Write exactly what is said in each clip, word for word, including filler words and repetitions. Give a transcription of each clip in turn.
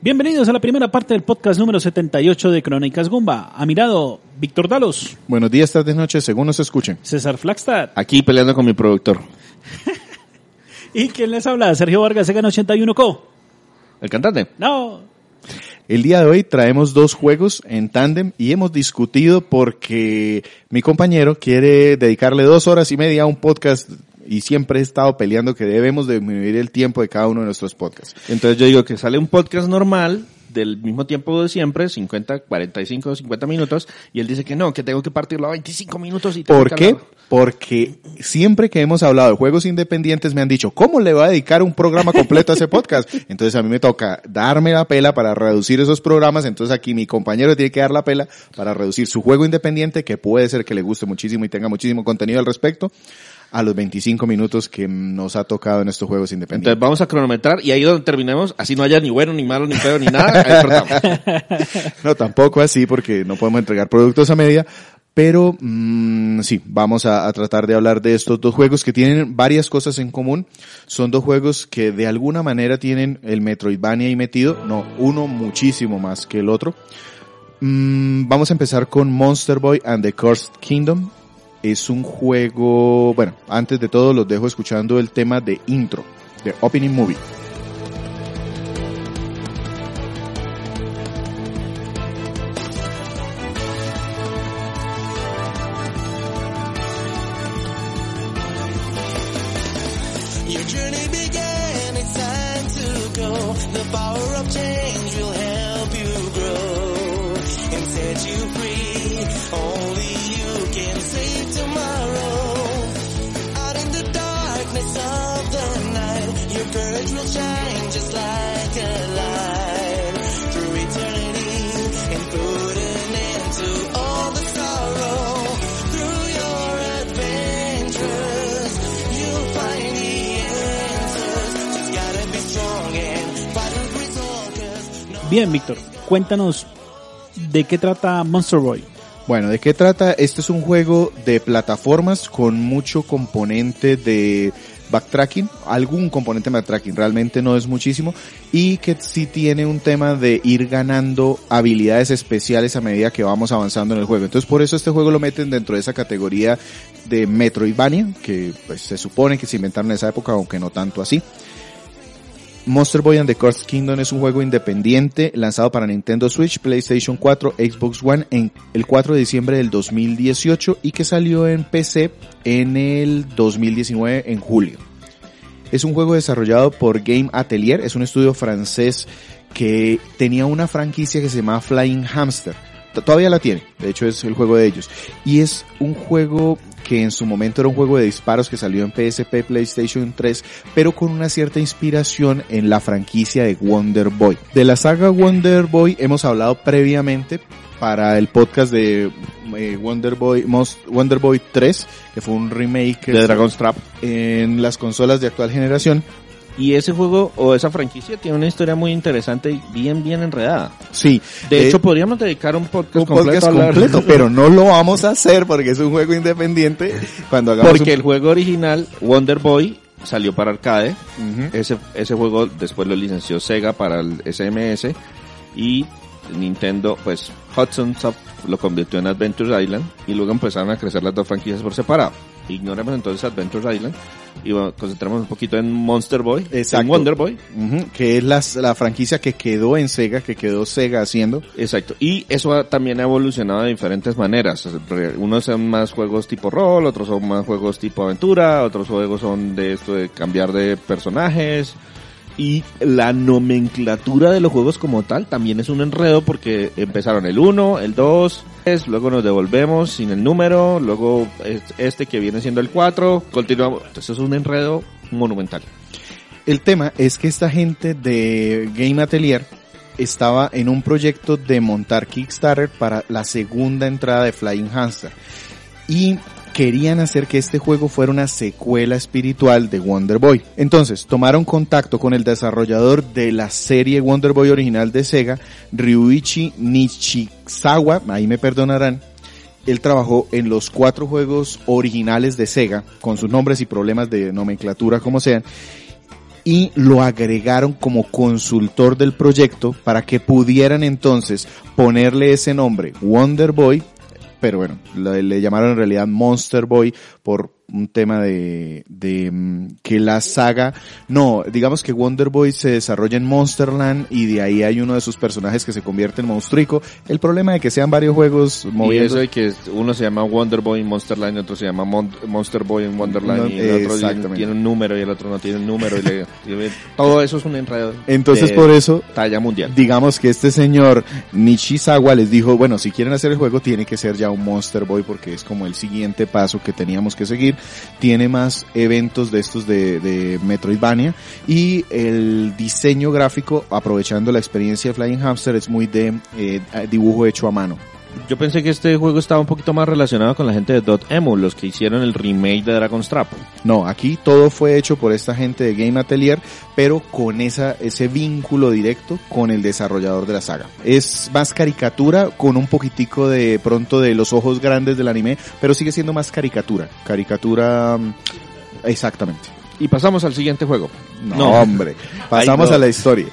Bienvenidos a la primera parte del podcast número setenta y ocho de Crónicas Gumba. A mi lado, Víctor Dalos. Buenos días, tardes, noches, según nos escuchen. César Flagstad. Aquí peleando con mi productor. ¿Y quién les habla? Sergio Vargas, Segan ochenta y uno Co. ¿El cantante? No. El día de hoy traemos dos juegos en tándem y hemos discutido porque mi compañero quiere dedicarle dos horas y media a un podcast y siempre he estado peleando que debemos disminuir el tiempo de cada uno de nuestros podcasts. Entonces yo digo que sale un podcast normal del mismo tiempo de siempre, cincuenta, cuarenta y cinco, cincuenta minutos, y él dice que no, que tengo que partirlo a veinticinco minutos. Y ¿Por qué? Porque siempre que hemos hablado de juegos independientes me han dicho, ¿cómo le va a dedicar un programa completo a ese podcast? Entonces a mí me toca darme la pela para reducir esos programas, entonces aquí mi compañero tiene que dar la pela para reducir su juego independiente, que puede ser que le guste muchísimo y tenga muchísimo contenido al respecto, a los veinticinco minutos que nos ha tocado en estos juegos independientes. Entonces vamos a cronometrar y ahí donde terminemos, así no haya ni bueno, ni malo, ni feo, ni nada, ahí cortamos. No, tampoco así porque no podemos entregar productos a media, pero mmm, sí, vamos a, a tratar de hablar de estos dos juegos que tienen varias cosas en común. Son dos juegos que de alguna manera tienen el Metroidvania ahí metido, no, uno muchísimo más que el otro. Mm, vamos a empezar con Monster Boy and the Cursed Kingdom. Es un juego, bueno, antes de todo los dejo escuchando el tema de intro, de Opening Movie. Your journey began, it's time to go. The power of change will help you grow and set you free. Only you can save tomorrow. Out in the darkness of the night, your courage will shine just like a light. Through eternity and put an end to all the sorrow. Through your adventures, you'll find the answers. Just gotta be strong and fight and resolve, 'cause no. Bien, Víctor, cuéntanos de qué trata Monster Boy. Bueno, ¿de qué trata? Este es un juego de plataformas con mucho componente de backtracking, algún componente de backtracking, realmente no es muchísimo, y que sí tiene un tema de ir ganando habilidades especiales a medida que vamos avanzando en el juego. Entonces por eso este juego lo meten dentro de esa categoría de Metroidvania, que pues se supone que se inventaron en esa época, aunque no tanto así. Monster Boy and the Cursed Kingdom es un juego independiente lanzado para Nintendo Switch, PlayStation cuatro, Xbox One en el cuatro de diciembre del dos mil dieciocho y que salió en P C en el dos mil diecinueve en julio. Es un juego desarrollado por Game Atelier, es un estudio francés que tenía una franquicia que se llamaba Flying Hamster. Todavía la tiene, de hecho es el juego de ellos. Y es un juego que en su momento era un juego de disparos que salió en P S P, PlayStation tres, pero con una cierta inspiración en la franquicia de Wonder Boy. De la saga Wonder Boy hemos hablado previamente para el podcast de eh, Wonder Boy, Most, Wonder Boy tres, que fue un remake de Dragon's Trap en las consolas de actual generación. Y ese juego o esa franquicia tiene una historia muy interesante y bien, bien enredada. Sí. De eh, hecho, podríamos dedicar un podcast un completo podcast a hablar. completo, pero no lo vamos a hacer porque es un juego independiente. Cuando hagamos Porque un... el juego original, Wonder Boy, salió para arcade. Uh-huh. Ese, ese juego después lo licenció Sega para el S M S y Nintendo, pues Hudson Soft lo convirtió en Adventure Island y luego empezaron a crecer las dos franquicias por separado. Ignoremos entonces Adventure Island y bueno, concentramos un poquito en Monster Boy, Exacto. en Wonder Boy. Uh-huh. Que es la, la franquicia que quedó en Sega, que quedó Sega haciendo. Exacto. Y eso ha, también ha evolucionado de diferentes maneras. Unos son más juegos tipo rol, otros son más juegos tipo aventura, otros juegos son de esto de cambiar de personajes. Y la nomenclatura de los juegos como tal también es un enredo porque empezaron el uno, el dos, luego nos devolvemos sin el número, luego este que viene siendo el cuatro, continuamos. Entonces es un enredo monumental. El tema es que esta gente de Game Atelier estaba en un proyecto de montar Kickstarter para la segunda entrada de Flying Hamster. Y querían hacer que este juego fuera una secuela espiritual de Wonder Boy. Entonces, tomaron contacto con el desarrollador de la serie Wonder Boy original de Sega, Ryuichi Nishizawa, ahí me perdonarán. Él trabajó en los cuatro juegos originales de Sega, con sus nombres y problemas de nomenclatura como sean, y lo agregaron como consultor del proyecto para que pudieran entonces ponerle ese nombre, Wonder Boy, pero bueno, le, le llamaron en realidad Monster Boy por un tema de, de que la saga, no, digamos que Wonder Boy se desarrolla en Monsterland y de ahí hay uno de sus personajes que se convierte en monstruico. El problema de que sean varios juegos moviendo. Y eso de que uno se llama Wonder Boy en Monsterland y otro se llama Mon- Monster Boy en Wonderland, no, y el otro tiene, tiene un número y el otro no tiene un número y, le, y todo eso es un enredo. Entonces por eso, talla mundial. Digamos que este señor Nishizawa les dijo, bueno, si quieren hacer el juego tiene que ser ya un Monster Boy porque es como el siguiente paso que teníamos que seguir. Tiene más eventos de estos de, de Metroidvania y el diseño gráfico, aprovechando la experiencia de Flying Hamster, es muy de eh, dibujo hecho a mano. Yo pensé que este juego estaba un poquito más relacionado con la gente de Dotemu, los que hicieron el remake de Dragon's Trap. No, aquí todo fue hecho por esta gente de Game Atelier, pero con esa ese vínculo directo con el desarrollador de la saga. Es más caricatura, con un poquitico de pronto de los ojos grandes del anime, pero sigue siendo más caricatura. Caricatura, exactamente. Y pasamos al siguiente juego. No, no. hombre, pasamos Ay, no. a la historia.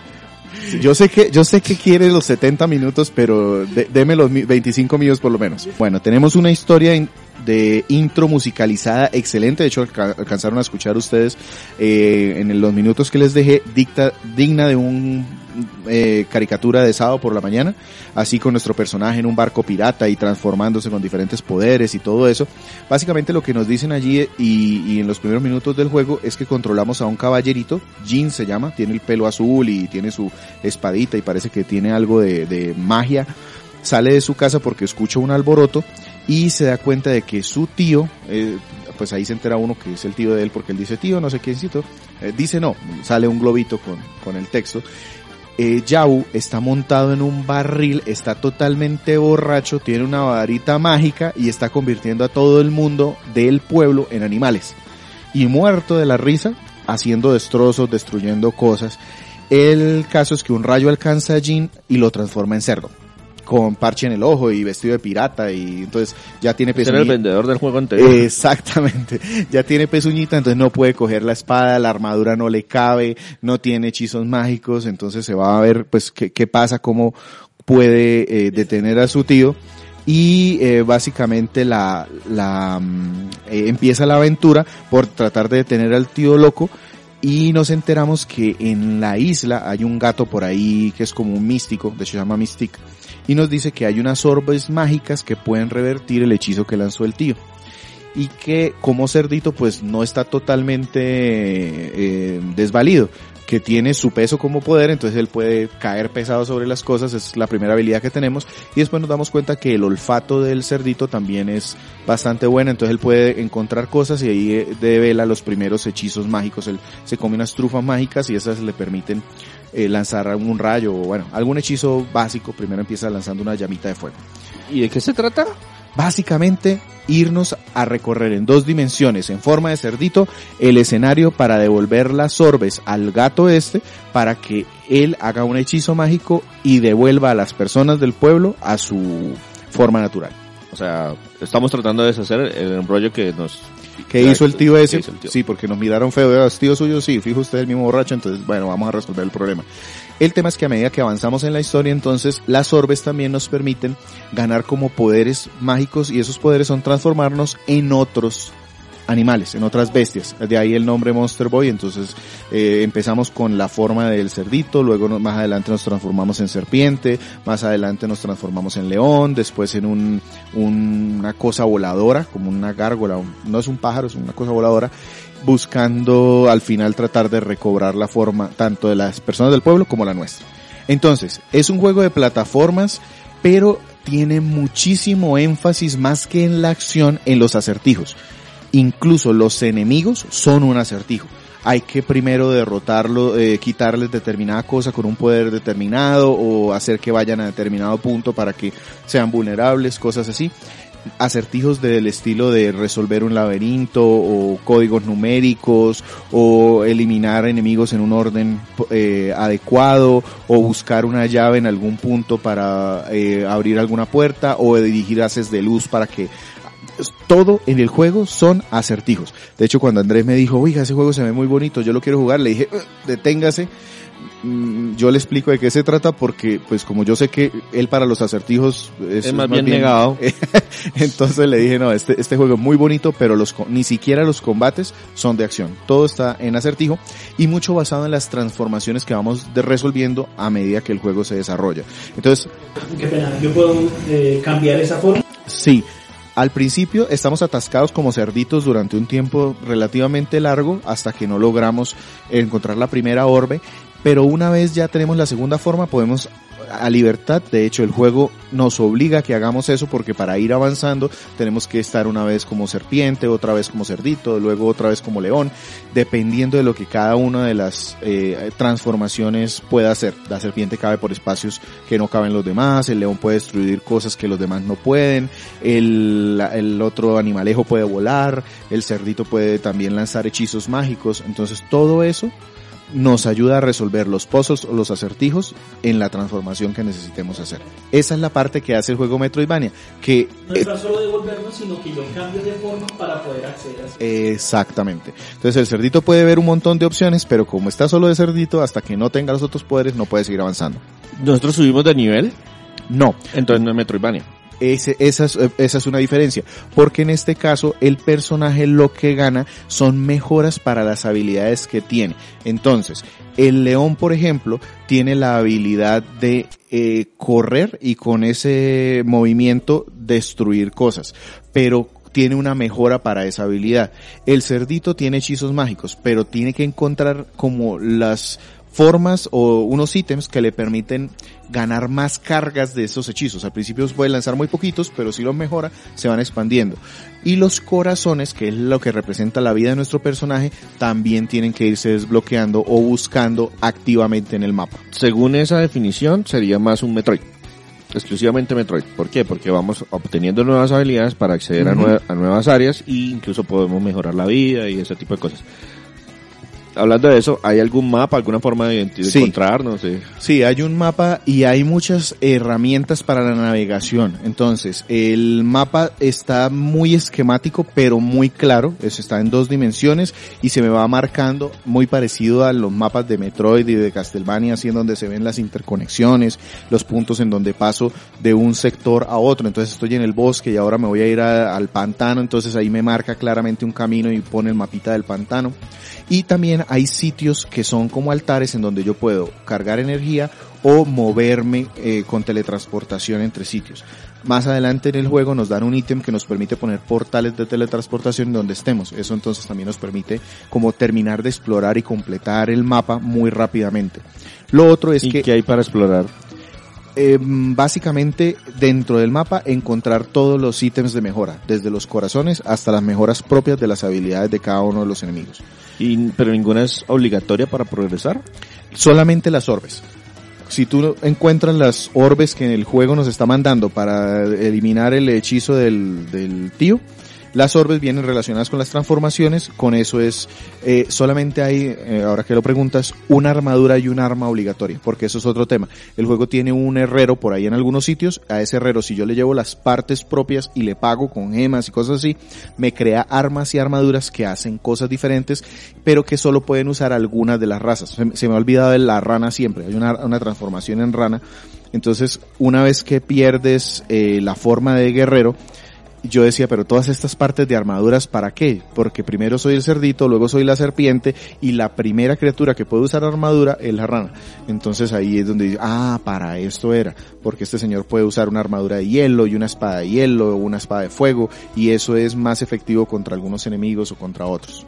Yo sé que, yo sé que quiere los setenta minutos, pero de, deme los veinticinco minutos por lo menos. Bueno, tenemos una historia in, de intro musicalizada excelente. De hecho, alca, alcanzaron a escuchar ustedes eh, en los minutos que les dejé, dicta, digna de un eh, caricatura de sábado por la mañana, así con nuestro personaje en un barco pirata y transformándose con diferentes poderes y todo eso. Básicamente lo que nos dicen allí y, y en los primeros minutos del juego es que controlamos a un caballerito, Jin se llama, tiene el pelo azul y tiene su espadita y parece que tiene algo de, de magia. Sale de su casa porque escucha un alboroto y se da cuenta de que su tío, eh, pues ahí se entera uno que es el tío de él porque él dice tío, no sé quiéncito, eh, dice no, sale un globito con, con el texto. Eh, Yau está montado en un barril, está totalmente borracho, tiene una varita mágica y está convirtiendo a todo el mundo del pueblo en animales. Y muerto de la risa, haciendo destrozos, destruyendo cosas. El caso es que un rayo alcanza a Jin y lo transforma en cerdo, con parche en el ojo y vestido de pirata, y entonces ya tiene pezuñita. Era el vendedor del juego anterior. Exactamente, ya tiene pezuñita, entonces no puede coger la espada, la armadura no le cabe, no tiene hechizos mágicos, entonces se va a ver pues qué, qué pasa, cómo puede eh, detener a su tío. Y eh, básicamente la, la eh, empieza la aventura por tratar de detener al tío loco. Y nos enteramos que en la isla hay un gato por ahí que es como un místico, de hecho se llama Mystic, y nos dice que hay unas orbes mágicas que pueden revertir el hechizo que lanzó el tío. Y que como cerdito pues no está totalmente eh, desvalido, que tiene su peso como poder, entonces él puede caer pesado sobre las cosas, es la primera habilidad que tenemos, y después nos damos cuenta que el olfato del cerdito también es bastante bueno, entonces él puede encontrar cosas y ahí devela los primeros hechizos mágicos, él se come unas trufas mágicas y esas le permiten eh, lanzar un rayo o bueno, algún hechizo básico, primero empieza lanzando una llamita de fuego. ¿Y de qué se trata? Básicamente, irnos a recorrer en dos dimensiones, en forma de cerdito, el escenario para devolver las orbes al gato este, para que él haga un hechizo mágico y devuelva a las personas del pueblo a su forma natural. O sea, estamos tratando de deshacer el embrollo que nos... ¿Qué hizo el tío ese? El tío? Sí, porque nos miraron feo, ¿es tío suyo? Sí, fijo usted el mismo borracho, entonces bueno, vamos a resolver el problema. El tema es que a medida que avanzamos en la historia, entonces, las orbes también nos permiten ganar como poderes mágicos, y esos poderes son transformarnos en otros animales, en otras bestias. De ahí el nombre Monster Boy. Entonces eh, empezamos con la forma del cerdito, luego no, más adelante nos transformamos en serpiente, más adelante nos transformamos en león, después en un, un una cosa voladora, como una gárgola, un, no es un pájaro, es una cosa voladora, buscando al final tratar de recobrar la forma tanto de las personas del pueblo como la nuestra. Entonces, es un juego de plataformas, pero tiene muchísimo énfasis más que en la acción, en los acertijos. Incluso los enemigos son un acertijo. Hay que primero derrotarlo, eh, quitarles determinada cosa con un poder determinado o hacer que vayan a determinado punto para que sean vulnerables, cosas así. Acertijos del estilo de resolver un laberinto o códigos numéricos o eliminar enemigos en un orden eh, adecuado o buscar una llave en algún punto para eh, abrir alguna puerta o dirigir haces de luz para que todo en el juego son acertijos. De hecho, cuando Andrés me dijo, oiga, ese juego se ve muy bonito, yo lo quiero jugar, le dije, deténgase. Yo le explico de qué se trata porque, pues, como yo sé que él para los acertijos es, es más, es más bien, bien negado. Entonces le dije, no, este, este juego es muy bonito, pero los, ni siquiera los combates son de acción. Todo está en acertijo y mucho basado en las transformaciones que vamos de resolviendo a medida que el juego se desarrolla. Entonces, qué pena, ¿yo puedo eh, cambiar esa forma? Sí. Al principio estamos atascados como cerditos durante un tiempo relativamente largo hasta que no logramos encontrar la primera orbe, pero una vez ya tenemos la segunda forma podemos a libertad. De hecho, el juego nos obliga a que hagamos eso porque para ir avanzando tenemos que estar una vez como serpiente, otra vez como cerdito, luego otra vez como león, dependiendo de lo que cada una de las eh, transformaciones pueda hacer. La serpiente cabe por espacios que no caben los demás, el león puede destruir cosas que los demás no pueden, el, el otro animalejo puede volar, el cerdito puede también lanzar hechizos mágicos. Entonces todo eso nos ayuda a resolver los puzzles o los acertijos en la transformación que necesitemos hacer. Esa es la parte que hace el juego Metroidvania, que no es tan solo devolvernos, sino que yo cambio de forma para poder acceder a eso. Exactamente. Entonces el cerdito puede ver un montón de opciones, pero como está solo de cerdito, hasta que no tenga los otros poderes, no puede seguir avanzando. ¿Nosotros subimos de nivel? No. Entonces no es Metroidvania. Ese, esa, es, esa es una diferencia, porque en este caso el personaje lo que gana son mejoras para las habilidades que tiene. Entonces, el león, por ejemplo, tiene la habilidad de eh, correr y con ese movimiento destruir cosas, pero tiene una mejora para esa habilidad. El cerdito tiene hechizos mágicos, pero tiene que encontrar como las formas o unos ítems que le permiten ganar más cargas de esos hechizos. Al principio puede lanzar muy poquitos, pero si los mejora, se van expandiendo. Y los corazones, que es lo que representa la vida de nuestro personaje, también tienen que irse desbloqueando o buscando activamente en el mapa. Según esa definición, sería más un Metroid. Exclusivamente Metroid. ¿Por qué? Porque vamos obteniendo nuevas habilidades para acceder uh-huh. a, nue- a nuevas áreas e incluso podemos mejorar la vida y ese tipo de cosas. Hablando de eso, ¿hay algún mapa, alguna forma de, de sí. encontrarnos? Sí. sí, hay un mapa y hay muchas herramientas para la navegación. Entonces, el mapa está muy esquemático, pero muy claro. Eso está en dos dimensiones y se me va marcando muy parecido a los mapas de Metroid y de Castlevania, así en donde se ven las interconexiones, los puntos en donde paso de un sector a otro. Entonces estoy en el bosque y ahora me voy a ir a, al pantano, entonces ahí me marca claramente un camino y pone el mapita del pantano. Y también hay sitios que son como altares en donde yo puedo cargar energía o moverme eh, con teletransportación entre sitios. Más adelante en el juego nos dan un ítem que nos permite poner portales de teletransportación en donde estemos. Eso entonces también nos permite como terminar de explorar y completar el mapa muy rápidamente. Lo otro es ¿Y que... qué hay para explorar? Eh, básicamente dentro del mapa encontrar todos los ítems de mejora, desde los corazones hasta las mejoras propias de las habilidades de cada uno de los enemigos. ¿Y, pero ninguna es obligatoria para progresar? Solamente las orbes. Si tú encuentras las orbes que el juego nos está mandando para eliminar el hechizo del, del tío, las orbes vienen relacionadas con las transformaciones. Con eso es, eh, solamente hay, eh, ahora que lo preguntas, una armadura y un arma obligatoria, porque eso es otro tema. El juego tiene un herrero por ahí en algunos sitios. A ese herrero, si yo le llevo las partes propias y le pago con gemas y cosas así, me crea armas y armaduras que hacen cosas diferentes, pero que solo pueden usar algunas de las razas. Se, se me ha olvidado de la rana siempre. Hay una, una transformación en rana. Entonces, una vez que pierdes eh, la forma de guerrero, yo decía, pero todas estas partes de armaduras, ¿para qué? Porque primero soy el cerdito, luego soy la serpiente, y la primera criatura que puede usar armadura es la rana. Entonces ahí es donde digo, ah, para esto era, porque este señor puede usar una armadura de hielo y una espada de hielo, o una espada de fuego, y eso es más efectivo contra algunos enemigos o contra otros.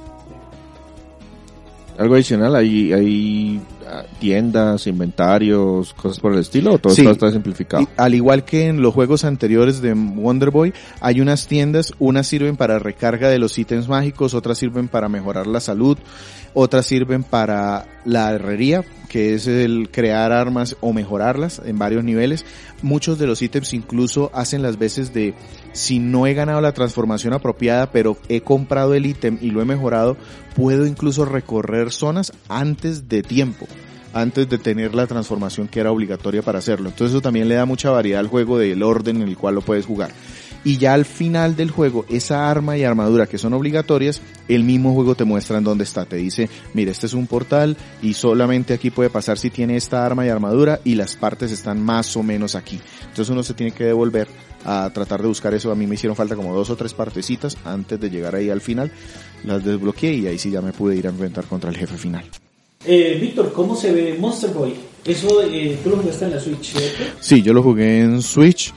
¿Algo adicional? ¿Hay, hay tiendas, inventarios, cosas por el estilo, o todo sí, esto está simplificado? Y, al igual que en los juegos anteriores de Wonder Boy, hay unas tiendas, unas sirven para recarga de los ítems mágicos, otras sirven para mejorar la salud, otras sirven para la herrería, que es el crear armas o mejorarlas en varios niveles. Muchos de los ítems incluso hacen las veces de, si no he ganado la transformación apropiada, pero he comprado el ítem y lo he mejorado, puedo incluso recorrer zonas antes de tiempo, antes de tener la transformación que era obligatoria para hacerlo. Entonces eso también le da mucha variedad al juego del orden en el cual lo puedes jugar. y ya al final del juego, esa arma y armadura que son obligatorias, el mismo juego te muestra en dónde está, te dice, mira, este es un portal y solamente aquí puede pasar si tiene esta arma y armadura y las partes están más o menos aquí. Entonces uno se tiene que devolver a tratar de buscar eso. A mí me hicieron falta como dos o tres partecitas antes de llegar ahí al final, las desbloqueé y ahí sí ya me pude ir a enfrentar contra el jefe final. Eh, Víctor, ¿cómo se ve Monster Boy? Eso, eh, tú lo jugaste en la Switch, ¿cierto? Sí, yo lo jugué en Switch.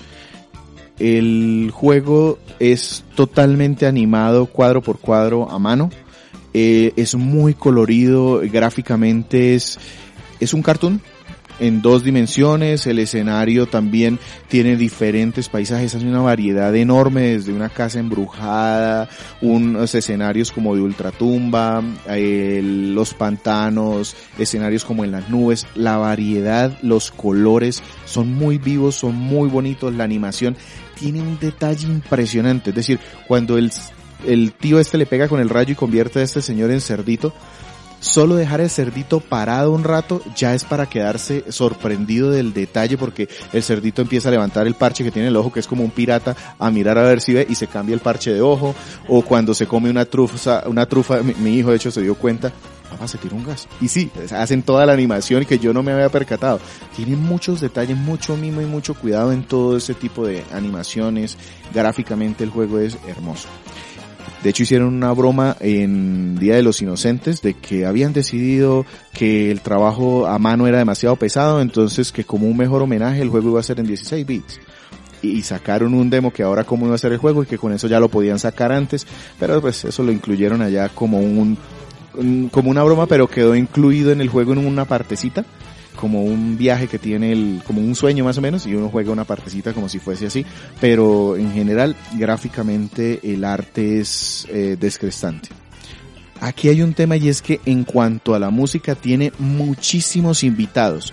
El juego es totalmente animado, cuadro por cuadro, a mano. Eh, es muy colorido, gráficamente es, es un cartoon en dos dimensiones. El escenario también tiene diferentes paisajes, hay una variedad enorme, desde una casa embrujada, unos escenarios como de ultratumba, eh, los pantanos, escenarios como en las nubes. La variedad, los colores son muy vivos, son muy bonitos, la animación tiene un detalle impresionante. Es decir, cuando el, el tío este le pega con el rayo y convierte a este señor en cerdito, solo dejar el cerdito parado un rato ya es para quedarse sorprendido del detalle, porque el cerdito empieza a levantar el parche que tiene en el ojo, que es como un pirata, a mirar a ver si ve, y se cambia el parche de ojo. O cuando se come una trufa, una trufa, mi, mi hijo de hecho se dio cuenta, papá, se tira un gas. Y sí, hacen toda la animación que yo no me había percatado. Tienen muchos detalles, mucho mimo y mucho cuidado en todo ese tipo de animaciones. Gráficamente el juego es hermoso. De hecho hicieron una broma en Día de los Inocentes de que habían decidido que el trabajo a mano era demasiado pesado, entonces que como un mejor homenaje el juego iba a ser en dieciséis bits. Y sacaron un demo que ahora cómo iba a ser el juego y que con eso ya lo podían sacar antes, pero pues eso lo incluyeron allá como un, un como una broma, pero quedó incluido en el juego en una partecita, como un viaje que tiene el, como un sueño más o menos, y uno juega una partecita como si fuese así, pero en general, gráficamente, el arte es eh, descrestante. Aquí hay un tema, y es que en cuanto a la música tiene muchísimos invitados.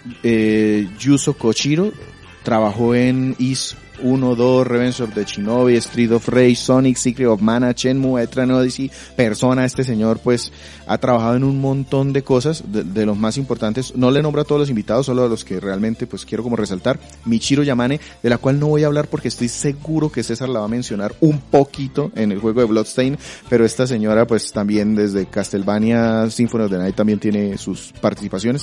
Eh, Yuzo Koshiro trabajó en Is uno, dos, Revenge of the Shinobi, Street of Rage, Sonic, Secret of Mana, Shenmue, Etrian Odyssey, Persona. Este señor pues ha trabajado en un montón de cosas, de, de los más importantes. No le nombro a todos los invitados, solo a los que realmente pues quiero como resaltar. Michiru Yamane, de la cual no voy a hablar porque estoy seguro que César la va a mencionar un poquito en el juego de Bloodstain, pero esta señora pues también desde Castlevania Symphony of the Night también tiene sus participaciones.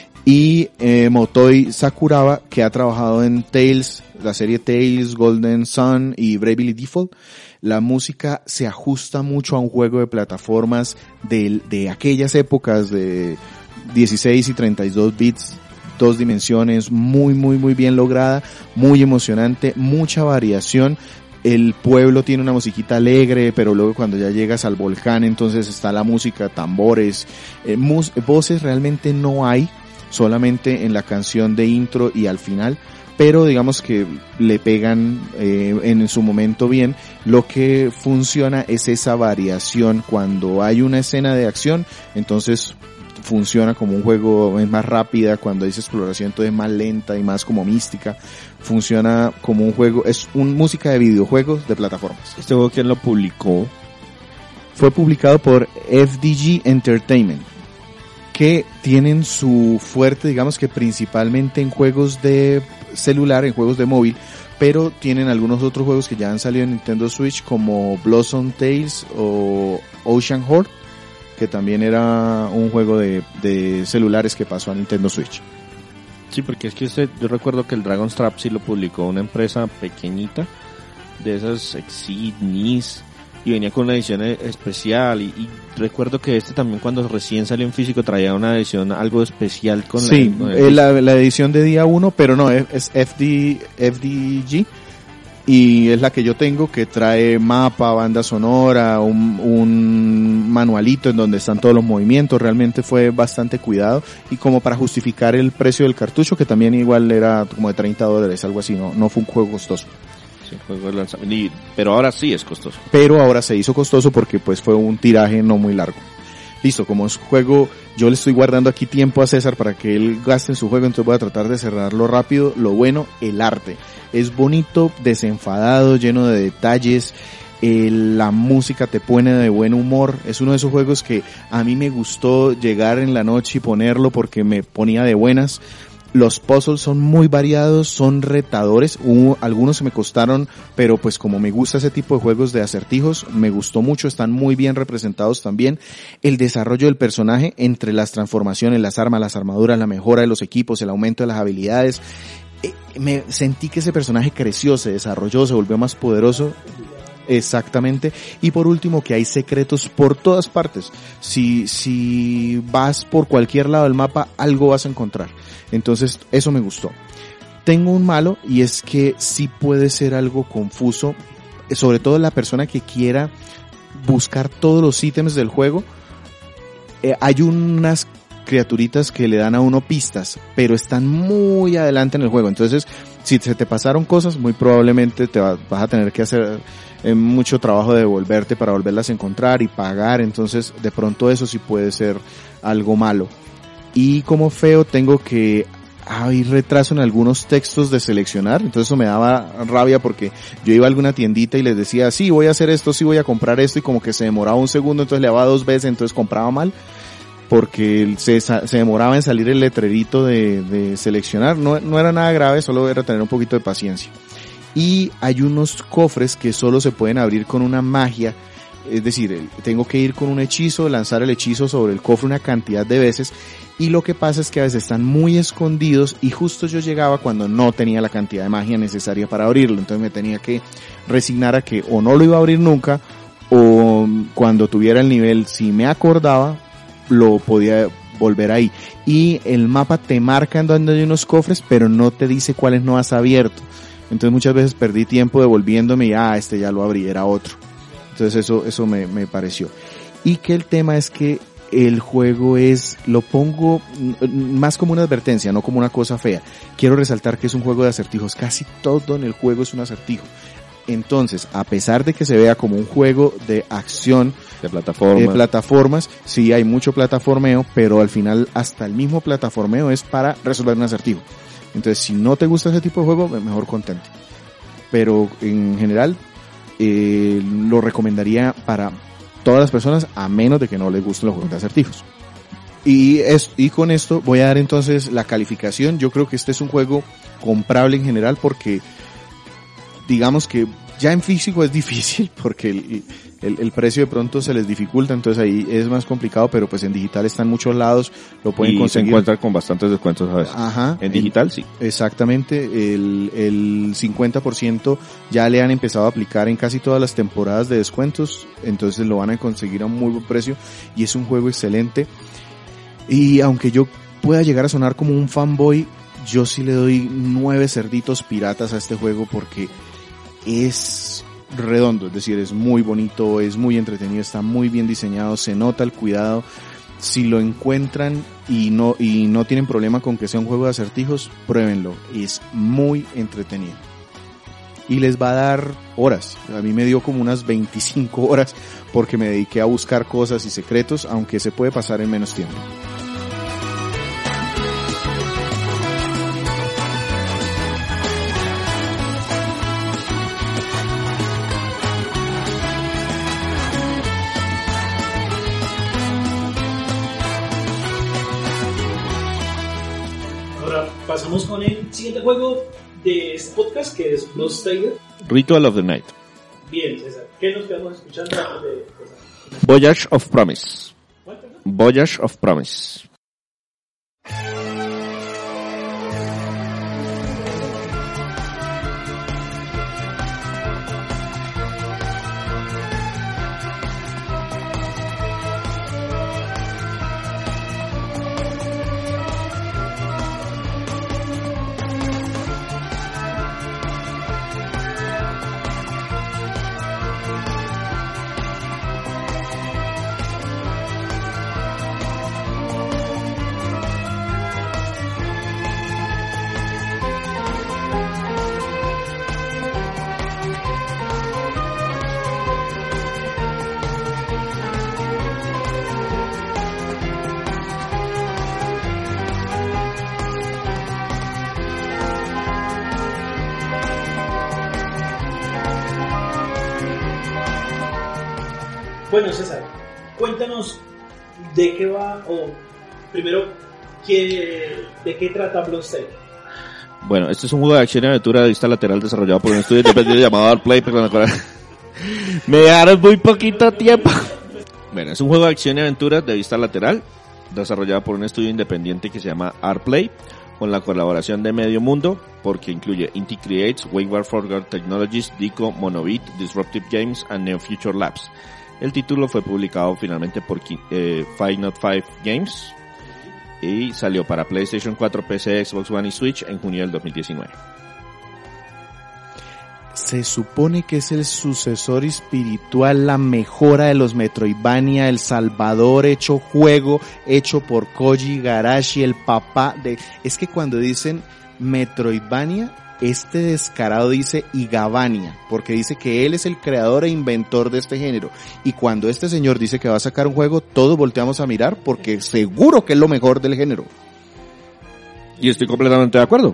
Y eh, Motoi Sakuraba, que ha trabajado en Tales, la serie Tales, Golden Sun y Bravely Default. La música se ajusta mucho a un juego de plataformas de, de aquellas épocas de dieciséis y treinta y dos bits, dos dimensiones, muy muy muy bien lograda, muy emocionante, mucha variación. El pueblo tiene una musiquita alegre, pero luego cuando ya llegas al volcán entonces está la música, tambores, eh, mus- voces realmente no hay, solamente en la canción de intro y al final, pero digamos que le pegan eh, en su momento bien. Lo que funciona es esa variación. Cuando hay una escena de acción, entonces funciona como un juego, es más rápida. Cuando hay exploración, entonces es más lenta y más como mística. Funciona como un juego, es un música de videojuegos de plataformas. ¿Este juego quién lo publicó? Fue publicado por F D G Entertainment, que tienen su fuerte, digamos que principalmente en juegos de celular, en juegos de móvil, pero tienen algunos otros juegos que ya han salido en Nintendo Switch, como Blossom Tales o Ocean Horde, que también era un juego de, de celulares que pasó a Nintendo Switch. Sí, porque es que este, yo recuerdo que el Dragon's Trap sí lo publicó una empresa pequeñita, de esas Exceed, Nice, y venía con una edición especial, y, y recuerdo que este también cuando recién salió en físico traía una edición algo especial con sí, la, eh, la, la edición de día uno, pero no, es F D, F D G, y es la que yo tengo, que trae mapa, banda sonora, un, un manualito en donde están todos los movimientos. Realmente fue bastante cuidado, y como para justificar el precio del cartucho, que también igual era como de treinta dólares, algo así, no, no fue un juego costoso. Juego de lanzamiento, y, pero ahora sí es costoso. Pero ahora se hizo costoso porque pues fue un tiraje no muy largo. Listo, como es juego, yo le estoy guardando aquí tiempo a César para que él gaste en su juego, entonces voy a tratar de cerrarlo rápido. Lo bueno, el arte. Es bonito, desenfadado, lleno de detalles. Eh, la música te pone de buen humor. Es uno de esos juegos que a mí me gustó llegar en la noche y ponerlo porque me ponía de buenas. Los puzzles son muy variados, son retadores, Hubo, algunos me costaron, pero pues como me gusta ese tipo de juegos de acertijos, me gustó mucho, están muy bien representados también. El desarrollo del personaje entre las transformaciones, las armas, las armaduras, la mejora de los equipos, el aumento de las habilidades, eh, me sentí que ese personaje creció, se desarrolló, se volvió más poderoso. Exactamente. Y por último, que hay secretos por todas partes. Si, si vas por cualquier lado del mapa, algo vas a encontrar. Entonces, eso me gustó. Tengo un malo, y es que sí puede ser algo confuso, sobre todo la persona que quiera buscar todos los ítems del juego. Eh, hay unas criaturitas que le dan a uno pistas, pero están muy adelante en el juego. Entonces, si se te pasaron cosas, muy probablemente te va, vas a tener que hacer eh, mucho trabajo de devolverte para volverlas a encontrar y pagar. Entonces, de pronto eso sí puede ser algo malo. Y como feo, tengo que hay retraso en algunos textos de seleccionar, entonces eso me daba rabia porque yo iba a alguna tiendita y les decía, sí, voy a hacer esto, sí voy a comprar esto, y como que se demoraba un segundo, entonces le daba dos veces, entonces compraba mal, porque se, se demoraba en salir el letrerito de, de seleccionar. No, no era nada grave, solo era tener un poquito de paciencia. Y hay unos cofres que solo se pueden abrir con una magia. Es decir, tengo que ir con un hechizo, lanzar el hechizo sobre el cofre una cantidad de veces, y lo que pasa es que a veces están muy escondidos y justo yo llegaba cuando no tenía la cantidad de magia necesaria para abrirlo, entonces me tenía que resignar a que o no lo iba a abrir nunca, o cuando tuviera el nivel, si me acordaba, lo podía volver ahí. Y el mapa te marca en donde hay unos cofres, pero no te dice cuáles no has abierto, entonces muchas veces perdí tiempo devolviéndome y ah, este ya lo abrí, era otro. Entonces eso, eso me, me pareció. Y que el tema es que el juego es, lo pongo más como una advertencia, no como una cosa fea. Quiero resaltar que es un juego de acertijos. Casi todo en el juego es un acertijo. Entonces, a pesar de que se vea como un juego de acción, de plataformas, de plataformas, sí hay mucho plataformeo, pero al final hasta el mismo plataformeo es para resolver un acertijo. Entonces, si no te gusta ese tipo de juego, mejor contente. Pero en general, Eh, lo recomendaría para todas las personas, a menos de que no les gusten los juegos de acertijos. Y, es, y con esto voy a dar entonces la calificación. Yo creo que este es un juego comprable en general, porque digamos que ya en físico es difícil porque el, el, el precio de pronto se les dificulta, entonces ahí es más complicado, pero pues en digital está en muchos lados, lo pueden y conseguir. Se encuentra con bastantes descuentos a veces. Ajá. En digital sí. Exactamente, el, el cincuenta por ciento ya le han empezado a aplicar en casi todas las temporadas de descuentos, entonces lo van a conseguir a un muy buen precio y es un juego excelente. Y aunque yo pueda llegar a sonar como un fanboy, yo sí le doy nueve cerditos piratas a este juego porque es redondo, es decir, es muy bonito, es muy entretenido, está muy bien diseñado, se nota el cuidado. Si lo encuentran y no y no tienen problema con que sea un juego de acertijos, pruébenlo, es muy entretenido. Y les va a dar horas, a mí me dio como unas veinticinco horas porque me dediqué a buscar cosas y secretos, aunque se puede pasar en menos tiempo. Pasamos con el siguiente juego de este podcast, que es Bloodstained. Ritual of the Night. Bien, César, ¿qué nos quedamos escuchando antes de César? Voyage of Promise. Voyage of Promise. Bueno, César, cuéntanos de qué va, o primero, ¿Qué, ¿De qué trata Bloodstained? Bueno, este es un juego de acción y aventura de vista lateral desarrollado por un estudio independiente llamado Artplay, pero con la me dejaron muy poquito tiempo. Bueno, es un juego de acción y aventura de vista lateral desarrollado por un estudio independiente que se llama Artplay, con la colaboración de Medio Mundo, porque incluye Inti Creates, Wayward Forward Technologies, Dico, Monobit, Disruptive Games and Neo Future Labs. El título fue publicado finalmente por eh, Five Not Five Games y salió para PlayStation cuatro, P C, Xbox One y Switch en junio del dos mil diecinueve. Se supone que es el sucesor espiritual, la mejora de los Metroidvania, el salvador hecho juego, hecho por Koji Igarashi, el papá de... Es que cuando dicen Metroidvania, este descarado dice Igavania, porque dice que él es el creador e inventor de este género. Y cuando este señor dice que va a sacar un juego, todos volteamos a mirar porque seguro que es lo mejor del género. Y estoy completamente de acuerdo.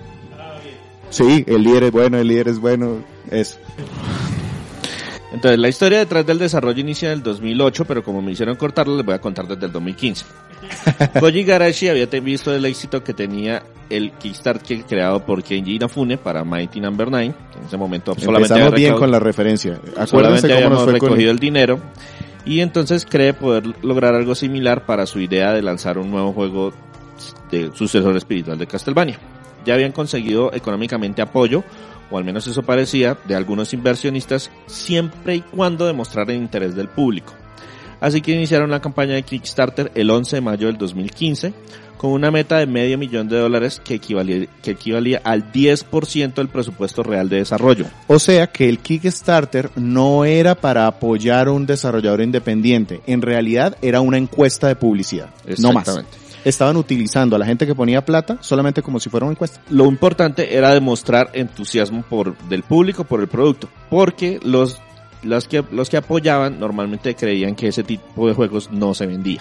Sí, el líder es bueno, el líder es bueno, es. Entonces, la historia detrás del desarrollo inicia en el dos mil ocho, pero como me hicieron cortarlo, les voy a contar desde el dos mil quince. Koji Igarashi había visto el éxito que tenía el Kickstarter creado por Kenji Inafune para Mighty Number nueve. En ese momento solamente empezamos bien con la referencia. Acuérdense cómo nos fue recogido el dinero. Y entonces cree poder lograr algo similar para su idea de lanzar un nuevo juego de sucesor espiritual de Castlevania. Ya habían conseguido económicamente apoyo, o al menos eso parecía, de algunos inversionistas, siempre y cuando demostraran interés del público. Así que iniciaron la campaña de Kickstarter el once de mayo del dos mil quince, con una meta de medio millón de dólares que equivalía, que equivalía al diez por ciento del presupuesto real de desarrollo. O sea que el Kickstarter no era para apoyar a un desarrollador independiente, en realidad era una encuesta de publicidad, no más. Estaban utilizando a la gente que ponía plata solamente como si fuera una encuesta. Lo importante era demostrar entusiasmo por del público por el producto, porque los los que los que apoyaban normalmente creían que ese tipo de juegos no se vendía.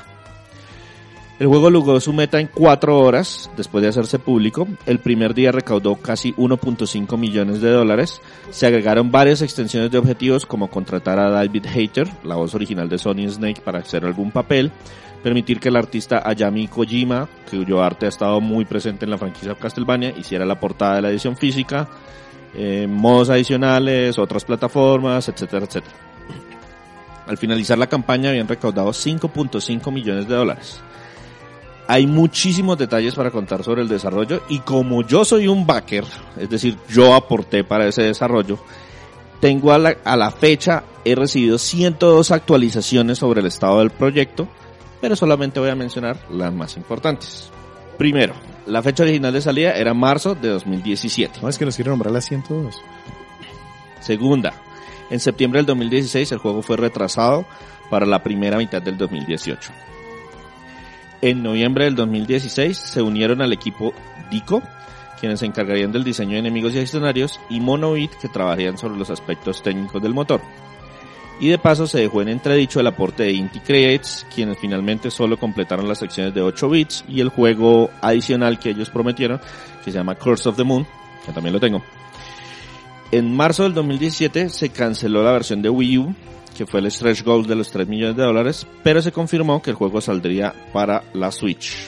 El juego logró su meta en cuatro horas después de hacerse público. El primer día recaudó casi uno punto cinco millones de dólares. Se agregaron varias extensiones de objetivos como contratar a David Hayter, la voz original de Sonic Snake, para hacer algún papel. Permitir que el artista Ayami Kojima, cuyo arte ha estado muy presente en la franquicia Castlevania, hiciera la portada de la edición física, eh, modos adicionales, otras plataformas, etcétera, etcétera. Al finalizar la campaña habían recaudado cinco punto cinco millones de dólares. Hay muchísimos detalles para contar sobre el desarrollo y como yo soy un backer, es decir, yo aporté para ese desarrollo, tengo a la, a la fecha, he recibido ciento dos actualizaciones sobre el estado del proyecto, pero solamente voy a mencionar las más importantes. Primero, la fecha original de salida era marzo de dos mil diecisiete. No, es que nos quieren nombrar las ciento dos. Segunda, en septiembre del dos mil dieciséis el juego fue retrasado para la primera mitad del dos mil dieciocho. En noviembre del dos mil dieciséis se unieron al equipo Dico, quienes se encargarían del diseño de enemigos y escenarios, y Monobit, que trabajarían sobre los aspectos técnicos del motor. Y de paso se dejó en entredicho el aporte de Inti Creates, quienes finalmente solo completaron las secciones de ocho bits y el juego adicional que ellos prometieron, que se llama Curse of the Moon, que también lo tengo. En marzo del dos mil diecisiete se canceló la versión de Wii U, que fue el stretch goal de los tres millones de dólares, pero se confirmó que el juego saldría para la Switch.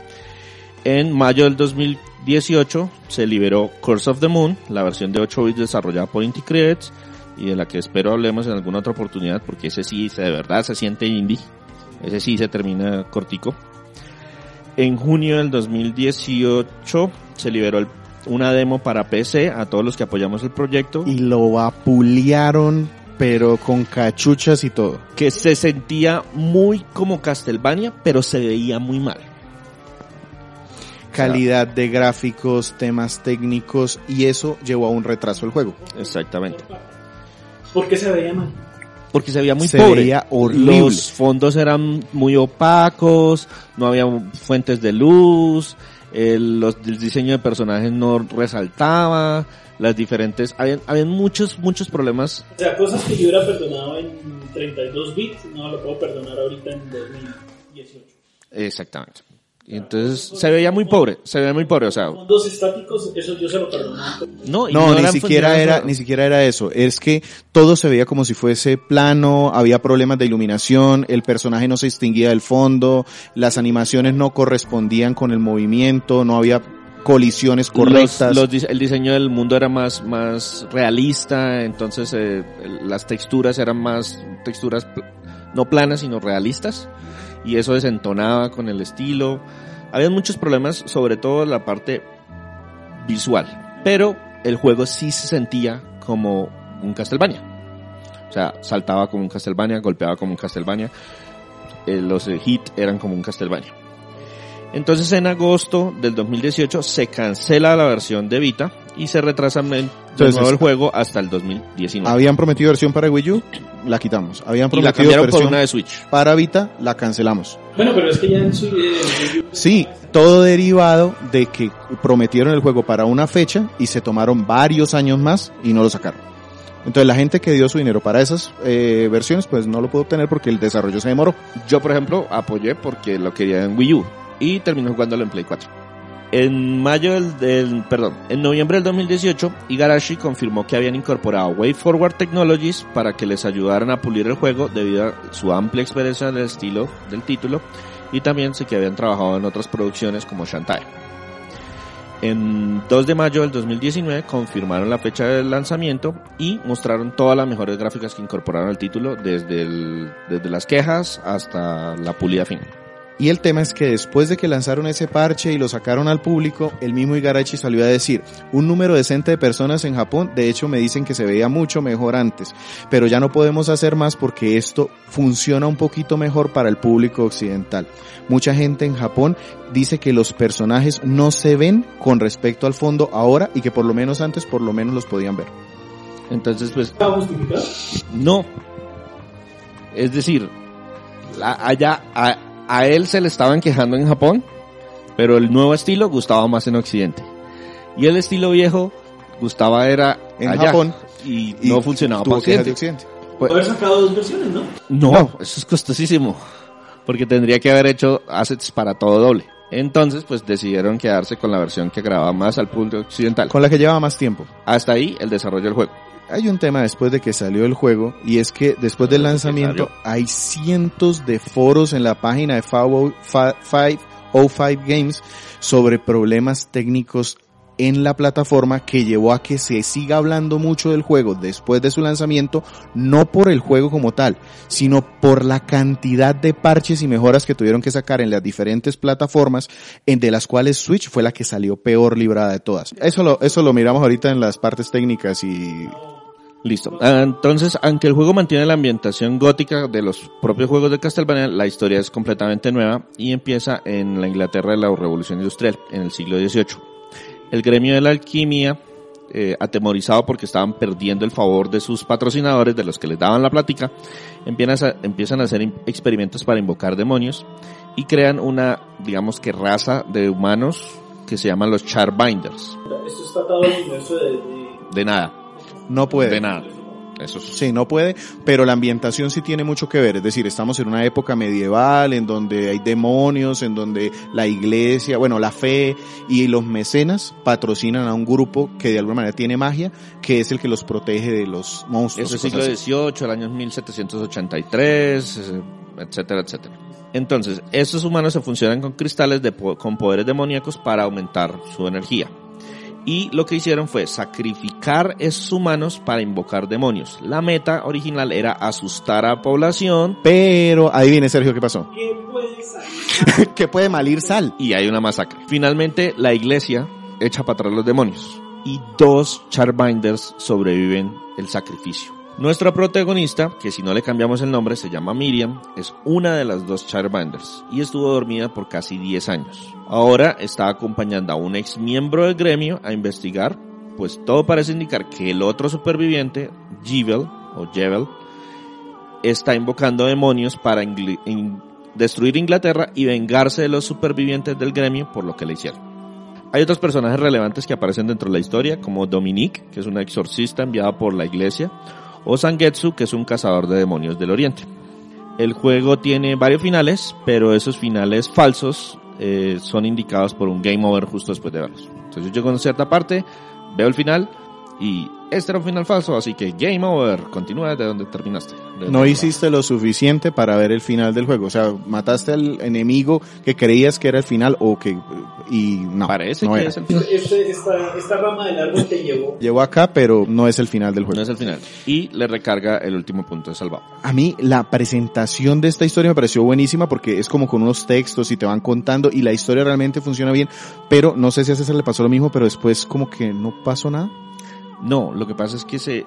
En mayo del dos mil dieciocho se liberó Curse of the Moon, la versión de ocho bits desarrollada por Inti Creates, y de la que espero hablemos en alguna otra oportunidad, porque ese sí, de verdad se siente indie, ese sí se termina cortico. En junio del dos mil dieciocho se liberó el, una demo para P C a todos los que apoyamos el proyecto. Y lo vapulearon, pero con cachuchas y todo. Que se sentía muy como Castlevania, pero se veía muy mal. Calidad de gráficos, temas técnicos, y eso llevó a un retraso del juego. Exactamente. ¿Por qué se veía mal? Porque se veía muy se pobre. Veía horrible. Los fondos eran muy opacos, no había fuentes de luz, el, los, el diseño de personajes no resaltaba, las diferentes, habían, habían muchos, muchos problemas. O sea, cosas que yo hubiera perdonado en treinta y dos bits, no lo puedo perdonar ahorita en dos mil dieciocho. Exactamente. Y entonces se veía muy pobre, se veía muy pobre, o sea, Fondos estáticos, eso yo se lo perdono. no, y No, ni eran siquiera funcionales, era, no. ni siquiera era eso. Es que todo se veía como si fuese plano, había problemas de iluminación, el personaje no se distinguía del fondo, las animaciones no correspondían con el movimiento, no había colisiones correctas. Los, los dise- el diseño del mundo era más, más realista, entonces eh, el- las texturas eran más texturas pl- no planas sino realistas, y eso desentonaba con el estilo. Había muchos problemas, sobre todo en la parte visual, pero el juego sí se sentía como un Castlevania. O sea, saltaba como un Castlevania, golpeaba como un Castlevania, eh, los eh, hits eran como un Castlevania. Entonces en agosto del dos mil dieciocho se cancela la versión de Vita y se retrasa de Entonces, nuevo el juego hasta el dos mil diecinueve. Habían prometido versión para Wii U, la quitamos. Habían Y la prometido cambiaron por versión una de Switch. para Vita, la cancelamos. Bueno, pero es que ya en su... eh, Sí, todo derivado de que prometieron el juego para una fecha y se tomaron varios años más y no lo sacaron. Entonces la gente que dio su dinero para esas eh, versiones pues no lo pudo obtener porque el desarrollo se demoró. Yo, por ejemplo, apoyé porque lo quería en Wii U y terminé jugándolo en Play cuatro. En mayo del, del perdón, en noviembre del dos mil dieciocho, Igarashi confirmó que habían incorporado WayForward Technologies para que les ayudaran a pulir el juego debido a su amplia experiencia en el estilo del título, y también sé que habían trabajado en otras producciones como Shantae. En dos de mayo del dos mil diecinueve confirmaron la fecha del lanzamiento y mostraron todas las mejores gráficas que incorporaron al título, desde, el, desde las quejas hasta la pulida final. Y el tema es que después de que lanzaron ese parche y lo sacaron al público, el mismo Igarashi salió a decir, un número decente de personas en Japón, de hecho me dicen que se veía mucho mejor antes, pero ya no podemos hacer más porque esto funciona un poquito mejor para el público occidental. Mucha gente en Japón dice que los personajes no se ven con respecto al fondo ahora y que por lo menos antes por lo menos los podían ver. Entonces, pues, ¿Está justificado? no. Es decir, la- allá, a, a él se le estaban quejando en Japón, pero el nuevo estilo gustaba más en Occidente. Y el estilo viejo gustaba era En allá, Japón, y, no funcionaba para tuvo quejas de Occidente. Occidente. Pues, Haber sacado dos versiones, ¿no? no, eso es costosísimo, porque tendría que haber hecho assets para todo doble. Entonces, pues decidieron quedarse con la versión que agradaba más al público occidental. Con la que llevaba más tiempo. Hasta ahí el desarrollo del juego. Hay un tema después de que salió el juego y es que después del lanzamiento hay cientos de foros en la página de cinco cero cinco Games sobre problemas técnicos en la plataforma que llevó a que se siga hablando mucho del juego después de su lanzamiento, no por el juego como tal, sino por la cantidad de parches y mejoras que tuvieron que sacar en las diferentes plataformas, en de las cuales Switch fue la que salió peor librada de todas. Eso lo, eso lo miramos ahorita en las partes técnicas y... Listo. Ah, Entonces, aunque el juego mantiene la ambientación gótica de los propios juegos de Castlevania, la historia es completamente nueva y empieza en la Inglaterra de la Revolución Industrial, en el siglo dieciocho. El gremio de la alquimia, eh, atemorizado porque estaban perdiendo el favor de sus patrocinadores, de los que les daban la plática, empiezan a, empiezan a hacer in- experimentos para invocar demonios y crean una, digamos que raza de humanos que se llaman los Charbinders. Esto está atado al universo de... de... De nada, No puede. de nada. Eso es. Sí, no puede, pero la ambientación sí tiene mucho que ver, es decir, estamos en una época medieval en donde hay demonios, en donde la iglesia, bueno, la fe y los mecenas patrocinan a un grupo que de alguna manera tiene magia, que es el que los protege de los monstruos. Eso es y siglo cosas así. dieciocho, el año mil setecientos ochenta y tres, eh, etcétera, etcétera. Entonces, estos humanos se funcionan con cristales de po- con poderes demoníacos para aumentar su energía. Y lo que hicieron fue sacrificar esos humanos para invocar demonios. La meta original era asustar a la población Pero, adivine Sergio, ¿qué pasó? ¿Qué puede salir? Que puede malir sal. y hay una masacre. Finalmente, la iglesia echa para atrás los demonios y dos Charbinders sobreviven el sacrificio. Nuestra protagonista, que si no le cambiamos el nombre se llama Miriam, es una de las dos Charbinders y estuvo dormida por casi diez años. Ahora está acompañando a un ex miembro del gremio a investigar, pues todo parece indicar que el otro superviviente, Jebel, o Jebel, está invocando demonios para ingl- in- destruir Inglaterra y vengarse de los supervivientes del gremio por lo que le hicieron. Hay otros personajes relevantes que aparecen dentro de la historia, como Dominique, que es una exorcista enviada por la iglesia, o Zangetsu, que es un cazador de demonios del oriente. El juego tiene varios finales, pero esos finales falsos eh, son indicados por un game over justo después de verlos. Entonces yo llego a una cierta parte, veo el final y este era un final falso, así que game over, continúa de donde terminaste. De No hiciste lo suficiente para ver el final del juego, o sea, mataste al enemigo que creías que era el final o que y no. Parece no que era. es el final. Este, esta, esta rama del árbol te llevó. Llegó acá, pero no es el final del juego. No es el final. Y le recarga el último punto de salvado. A mí la presentación de esta historia me pareció buenísima porque es como con unos textos y te van contando y la historia realmente funciona bien, pero no sé si a César le pasó lo mismo, pero después como que no pasó nada. No, lo que pasa es que se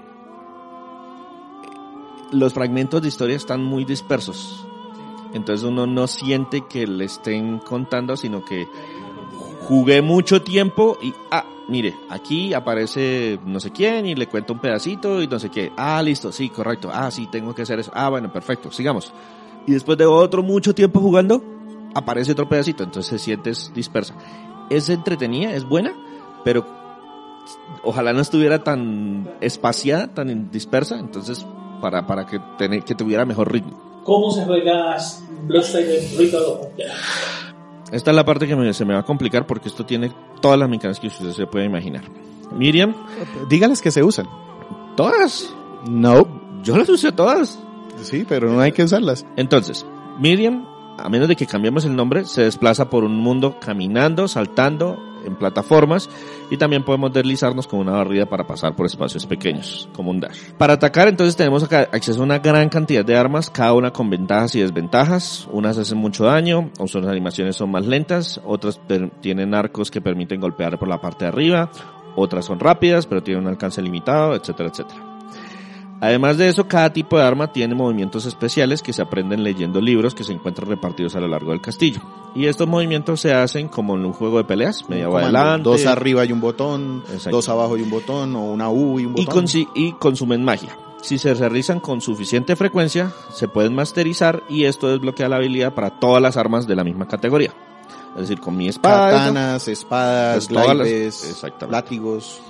los fragmentos de historia están muy dispersos. Entonces uno no siente que le estén contando, sino que jugué mucho tiempo y, ah, mire, aquí aparece no sé quién y le cuento un pedacito y no sé qué. Ah, listo, sí, correcto. Ah, sí, tengo que hacer eso. Ah, bueno, perfecto, sigamos. Y después de otro mucho tiempo jugando, aparece otro pedacito, entonces se sientes dispersa. Es entretenida, es buena, pero ojalá no estuviera tan espaciada, tan dispersa, entonces para para que, ten, que tuviera mejor ritmo. ¿Cómo se juega Bloodstained Ritual of Death? Esta es la parte que me, se me va a complicar porque esto tiene todas las mecánicas que usted se puede imaginar. Miriam, Dígales que se usan. todas. No. Yo las usé todas. Sí, pero no hay que usarlas. Entonces, Miriam, a menos de que cambiemos el nombre, se desplaza por un mundo caminando, saltando en plataformas y también podemos deslizarnos con una barrida para pasar por espacios pequeños, como un dash. Para atacar entonces tenemos acá acceso a una gran cantidad de armas, cada una con ventajas y desventajas. Unas hacen mucho daño, o sus animaciones son más lentas, otras per- tienen arcos que permiten golpear por la parte de arriba, otras son rápidas pero tienen un alcance limitado, etcétera, etcétera. Además de eso, cada tipo de arma tiene movimientos especiales que se aprenden leyendo libros que se encuentran repartidos a lo largo del castillo. Y estos movimientos se hacen como en un juego de peleas, media adelante. Dos arriba y un botón, Exacto. dos abajo y un botón, o una U y un Y, botón. consi- y consumen magia. Si se realizan con suficiente frecuencia, se pueden masterizar y esto desbloquea la habilidad para todas las armas de la misma categoría. Es decir, con mi espada... Katanas, espadas, Pues todas las- glaives, exactamente. látigos.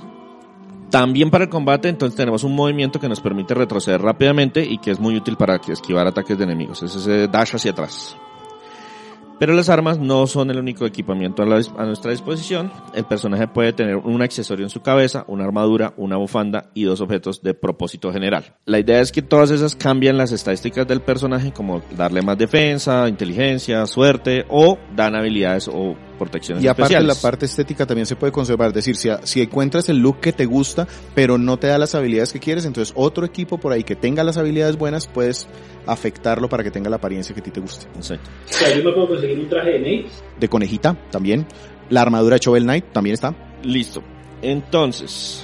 También para el combate, entonces tenemos un movimiento que nos permite retroceder rápidamente y que es muy útil para esquivar ataques de enemigos. Es ese dash hacia atrás. Pero las armas no son el único equipamiento a, la, a nuestra disposición. El personaje puede tener un accesorio en su cabeza, una armadura, una bufanda y dos objetos de propósito general. La idea es que todas esas cambian las estadísticas del personaje, como darle más defensa, inteligencia, suerte, o dan habilidades o protecciones Y aparte especiales. la parte estética también se puede conservar, es decir, si, si encuentras el look que te gusta, pero no te da las habilidades que quieres, entonces otro equipo por ahí que tenga las habilidades buenas, puedes afectarlo para que tenga la apariencia que a ti te guste. Exacto. O sea, yo me puedo conseguir un traje de Nate. De conejita también, la armadura de Shovel Knight también está. Listo. Entonces,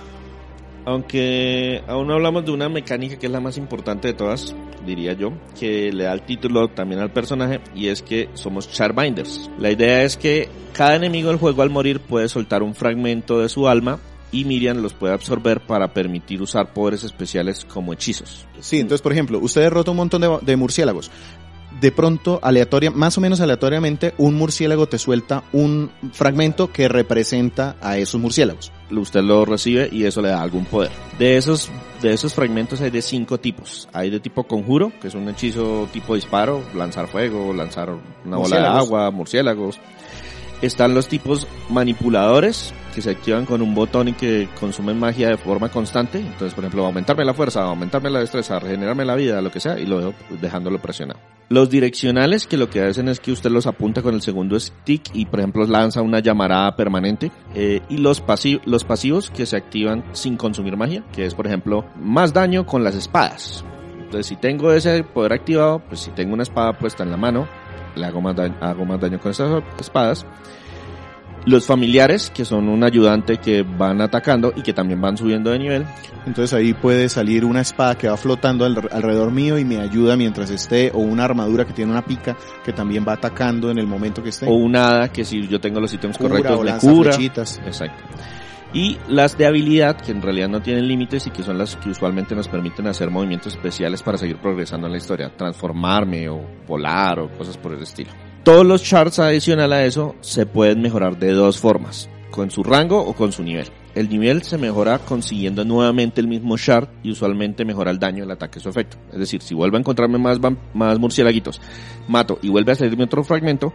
aunque aún no hablamos de una mecánica que es la más importante de todas, diría yo, que le da el título también al personaje, y es que somos Charbinders. La idea es que cada enemigo del juego al morir puede soltar un fragmento de su alma y Miriam los puede absorber para permitir usar poderes especiales como hechizos. Sí, entonces por ejemplo, usted derrota un montón de, de murciélagos. De pronto, aleatoria, más o menos aleatoriamente, un murciélago te suelta un fragmento que representa a esos murciélagos. Usted lo recibe y eso le da algún poder. De esos, de esos fragmentos hay de cinco tipos. Hay de tipo conjuro, que es un hechizo tipo disparo, lanzar fuego, lanzar una bola de agua, murciélagos. Están los tipos manipuladores, que se activan con un botón y que consumen magia de forma constante. Entonces, por ejemplo, aumentarme la fuerza, aumentarme la destreza, regenerarme la vida, lo que sea, y lo dejo dejándolo presionado. Los direccionales, que lo que hacen es que usted los apunta con el segundo stick y, por ejemplo, lanza una llamarada permanente. Eh, y los, pasi- los pasivos, que se activan sin consumir magia, que es, por ejemplo, más daño con las espadas. Entonces, si tengo ese poder activado, pues si tengo una espada puesta en la mano, le hago más daño, hago más daño con esas espadas. Los familiares, que son un ayudante que van atacando y que también van subiendo de nivel. Entonces ahí puede salir una espada que va flotando al, alrededor mío y me ayuda mientras esté, o una armadura que tiene una pica que también va atacando en el momento que esté. O un hada que si yo tengo los ítems Cura, correctos o me lanza cura. flechitas. Exacto. Y las de habilidad, que en realidad no tienen límites y que son las que usualmente nos permiten hacer movimientos especiales para seguir progresando en la historia. Transformarme o volar o cosas por el estilo. Todos los charts adicional a eso se pueden mejorar de dos formas, con su rango o con su nivel. El nivel se mejora consiguiendo nuevamente el mismo shard y usualmente mejora el daño, el ataque, su efecto. Es decir, si vuelvo a encontrarme más, más murciélaguitos, mato y vuelve a salirme otro fragmento,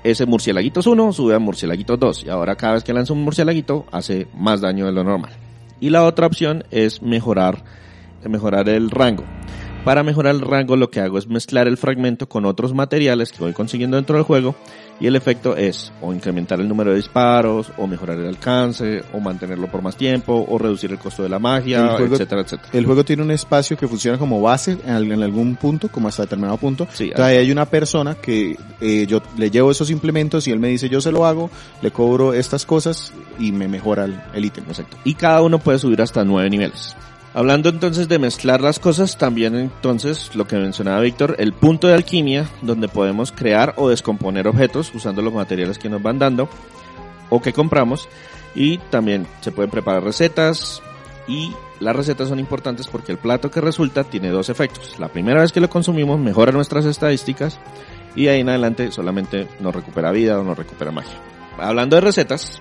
ese murciélaguitos uno sube a murciélaguitos dos y ahora cada vez que lanza un murciélaguito hace más daño de lo normal. Y la otra opción es mejorar, mejorar el rango. Para mejorar el rango lo que hago es mezclar el fragmento con otros materiales que voy consiguiendo dentro del juego y el efecto es o incrementar el número de disparos, o mejorar el alcance, o mantenerlo por más tiempo, o reducir el costo de la magia, El juego- etcétera, etcétera. El juego tiene un espacio que funciona como base en, al- en algún punto, como hasta determinado punto. Sí, Entonces ahí hay una persona que eh, yo le llevo esos implementos y él me dice yo se lo hago, le cobro estas cosas y me mejora el, el ítem. Exacto. Y cada uno puede subir hasta nueve niveles. Hablando entonces de mezclar las cosas, también entonces lo que mencionaba Víctor, el punto de alquimia, donde podemos crear o descomponer objetos usando los materiales que nos van dando o que compramos, y también se pueden preparar recetas, y las recetas son importantes porque el plato que resulta tiene dos efectos. La primera vez que lo consumimos mejora nuestras estadísticas y de ahí en adelante solamente nos recupera vida o nos recupera magia. Hablando de recetas,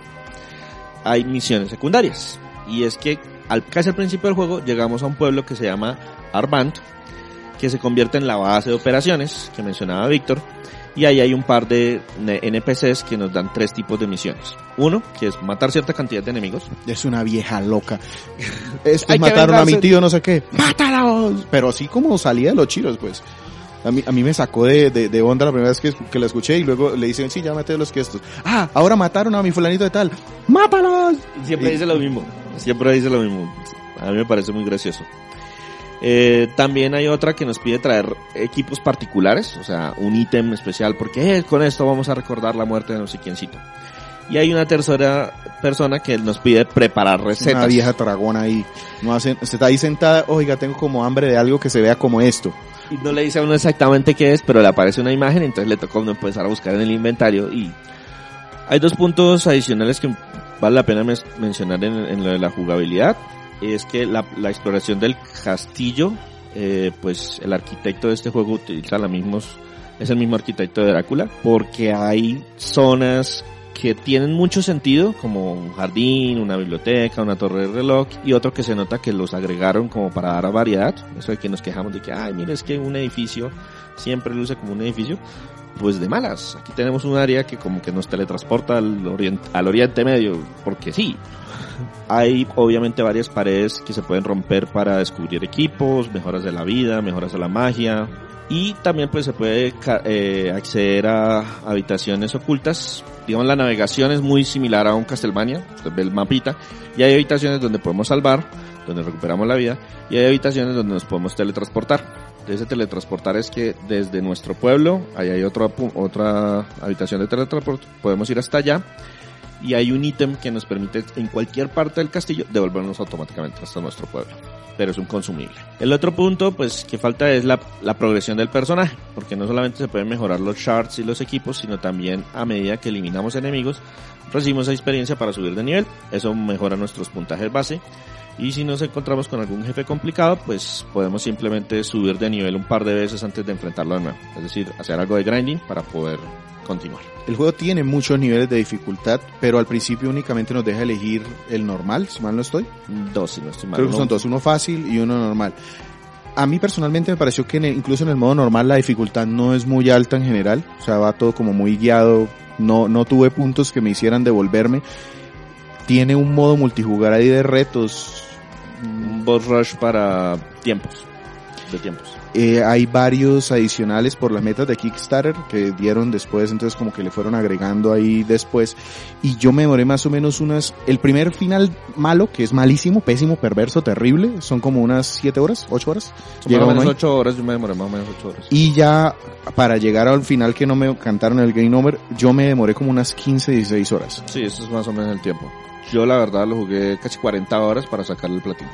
hay misiones secundarias, y es que al, casi al principio del juego llegamos a un pueblo que se llama Arbant, que se convierte en la base de operaciones que mencionaba Víctor, y ahí hay un par de N P Cs que nos dan tres tipos de misiones. Uno, que es matar cierta cantidad de enemigos. Es una vieja loca. Estos Hay que mataron a mi vengarse. tío, no sé qué. ¡Mátalos! Pero así como salía de los chiros, pues. A mí, a mí me sacó de, de, de onda la primera vez que, que la escuché y luego le dicen, sí, ya maté los que estos. Ah, ahora mataron a mi fulanito de tal. ¡Mátalos! Siempre Y- dice lo mismo, siempre dice lo mismo. A mí me parece muy gracioso. Eh, también hay otra que nos pide traer equipos particulares, o sea, un ítem especial, porque eh, con esto vamos a recordar la muerte de no sé quiéncito. Y hay una tercera persona que nos pide preparar recetas. Una vieja dragona ahí. No hacen, usted está ahí sentada, oiga, tengo como hambre de algo que se vea como esto. Y no le dice a uno exactamente qué es, pero le aparece una imagen, entonces le toca a uno empezar a buscar en el inventario. Y hay dos puntos adicionales que vale la pena mes- mencionar en, en lo de la jugabilidad. Es que la, la exploración del castillo, eh, pues el arquitecto de este juego utiliza la mismos, es el mismo arquitecto de Drácula, porque hay zonas que tienen mucho sentido, como un jardín, una biblioteca, una torre de reloj, y otro que se nota que los agregaron como para dar variedad. Eso de que nos quejamos de que, ay, mire, es que un edificio siempre luce como un edificio. Pues de malas, aquí tenemos un área que como que nos teletransporta al oriente, al Oriente Medio, porque sí. Hay obviamente varias paredes que se pueden romper para descubrir equipos, mejoras de la vida, mejoras de la magia, y también pues se puede eh, acceder a habitaciones ocultas. Digamos, la navegación es muy similar a un Castlevania, usted ve el mapita, y hay habitaciones donde podemos salvar, donde recuperamos la vida, y hay habitaciones donde nos podemos teletransportar. De ese teletransportar es que desde nuestro pueblo, ahí hay otra, otra habitación de teletransporte, podemos ir hasta allá, y hay un ítem que nos permite en cualquier parte del castillo devolvernos automáticamente hasta nuestro pueblo, pero es un consumible. El otro punto pues que falta es la, la progresión del personaje, porque no solamente se pueden mejorar los shards y los equipos, sino también a medida que eliminamos enemigos recibimos esa experiencia para subir de nivel. Eso mejora nuestros puntajes base, y si nos encontramos con algún jefe complicado, pues podemos simplemente subir de nivel un par de veces antes de enfrentarlo de nuevo, es decir, hacer algo de grinding para poder continuar. El juego tiene muchos niveles de dificultad, pero al principio únicamente nos deja elegir el normal, si mal no estoy. Dos, si no estoy mal. Creo que son Uno- dos, uno fácil y uno normal. A mí personalmente me pareció que en el- incluso en el modo normal la dificultad no es muy alta en general, o sea, va todo como muy guiado, no, no tuve puntos que me hicieran devolverme. Tiene un modo multijugador ahí de retos. un boss rush para tiempos, de tiempos. Eh, hay varios adicionales por las metas de Kickstarter que dieron después, entonces como que le fueron agregando ahí después, y yo me demoré más o menos unas, el primer final malo, que es malísimo, pésimo, perverso, terrible, son como unas siete horas, ocho horas, Son llega más o uno menos ahí. ocho horas, yo me demoré más o menos ocho horas. Y ya para llegar al final que no me cantaron el game over, yo me demoré como unas quince, dieciséis horas. Sí, eso es más o menos el tiempo. Yo la verdad lo jugué casi cuarenta horas para sacarle el platino.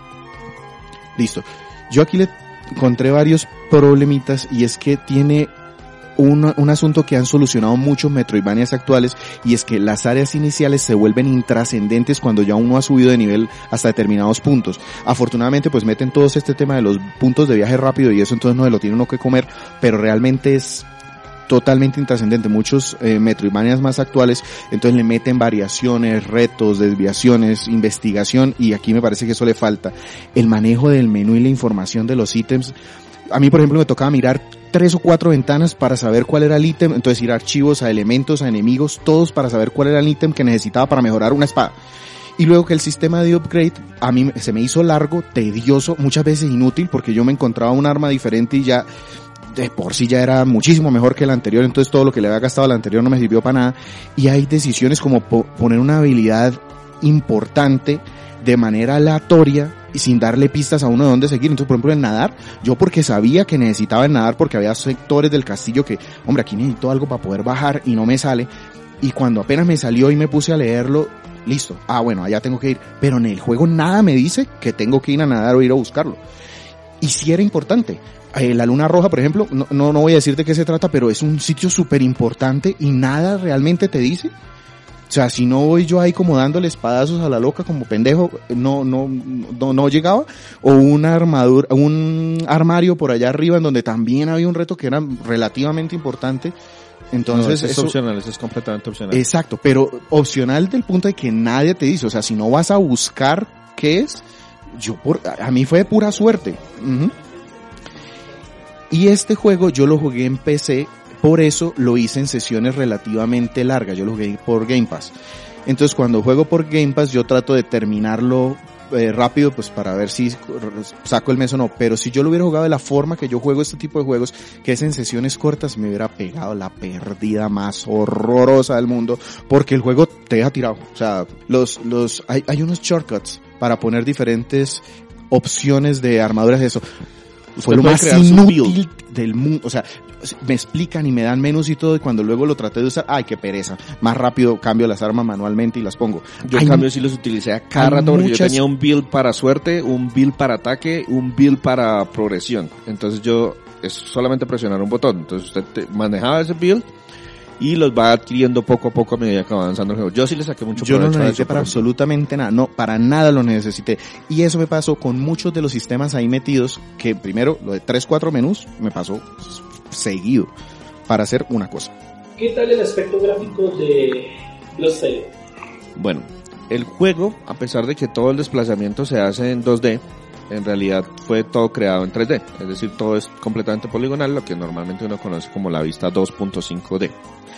Listo. Yo aquí le encontré varios problemitas, y es que tiene un, un asunto que han solucionado muchos Metroidvanias actuales, y es que las áreas iniciales se vuelven intrascendentes cuando ya uno ha subido de nivel hasta determinados puntos. Afortunadamente pues meten todos este tema de los puntos de viaje rápido y eso, entonces no se lo tiene uno que comer, pero realmente es totalmente intrascendente. Muchos eh, Metroidvanias más actuales entonces le meten variaciones, retos, desviaciones, investigación, y aquí me parece que eso le falta. El manejo del menú y la información de los ítems, a mí por ejemplo me tocaba mirar tres o cuatro ventanas para saber cuál era el ítem, entonces ir a archivos, a elementos, a enemigos, todos para saber cuál era el ítem que necesitaba para mejorar una espada. Y luego que el sistema de upgrade a mí se me hizo largo, tedioso, muchas veces inútil, porque yo me encontraba un arma diferente y ya de por sí ya era muchísimo mejor que el anterior, entonces todo lo que le había gastado al anterior no me sirvió para nada. Y hay decisiones como po- poner una habilidad importante de manera aleatoria y sin darle pistas a uno de dónde seguir. Entonces, por ejemplo, en nadar, yo porque sabía que necesitaba nadar, porque había sectores del castillo que, hombre, aquí necesito algo para poder bajar y no me sale. Y cuando apenas me salió y me puse a leerlo, listo. Ah, bueno, allá tengo que ir. Pero en el juego nada me dice que tengo que ir a nadar o ir a buscarlo. Y sí era importante. Eh, la Luna Roja, por ejemplo, no, no, no voy a decir de qué se trata, pero es un sitio súper importante y nada realmente te dice. O sea, si no voy yo ahí como dándole espadazos a la loca como pendejo, no, no, no, no llegaba. O una armadura, un armario por allá arriba en donde también había un reto que era relativamente importante. Entonces, no, eso es eso, opcional, eso es completamente opcional. Exacto, pero opcional del punto de que nadie te dice, o sea, si no vas a buscar qué es, yo por, a mí fue de pura suerte. Uh-huh. Y este juego yo lo jugué en P C, por eso lo hice en sesiones relativamente largas, yo lo jugué por Game Pass. Entonces cuando juego por Game Pass yo trato de terminarlo eh, rápido, pues para ver si saco el mes o no, pero si yo lo hubiera jugado de la forma que yo juego este tipo de juegos, que es en sesiones cortas, me hubiera pegado la perdida más horrorosa del mundo, porque el juego te deja tirado. O sea, los, los, hay, hay unos shortcuts para poner diferentes opciones de armaduras y eso. Fue lo más inútil del mundo, o sea, me explican y me dan menús y todo, y cuando luego lo traté de usar, ay, qué pereza, más rápido cambio las armas manualmente y las pongo. Yo en cambio sí los utilicé a cada rato porque muchas... yo tenía un build para suerte, un build para ataque, un build para progresión, entonces yo, es solamente presionar un botón, entonces usted te manejaba ese build y los va adquiriendo poco a poco a medida que va avanzando el juego. Yo sí le saqué mucho Yo provecho. no lo necesité a eso, para absolutamente nada, no, para nada lo necesité. Y eso me pasó con muchos de los sistemas ahí metidos, que primero, lo de tres, cuatro menús, me pasó seguido, para hacer una cosa. ¿Qué tal el aspecto gráfico de Lost Tale? Bueno, el juego, a pesar de que todo el desplazamiento se hace en dos D, en realidad fue todo creado en tres D, es decir, todo es completamente poligonal, lo que normalmente uno conoce como la vista dos punto cinco D.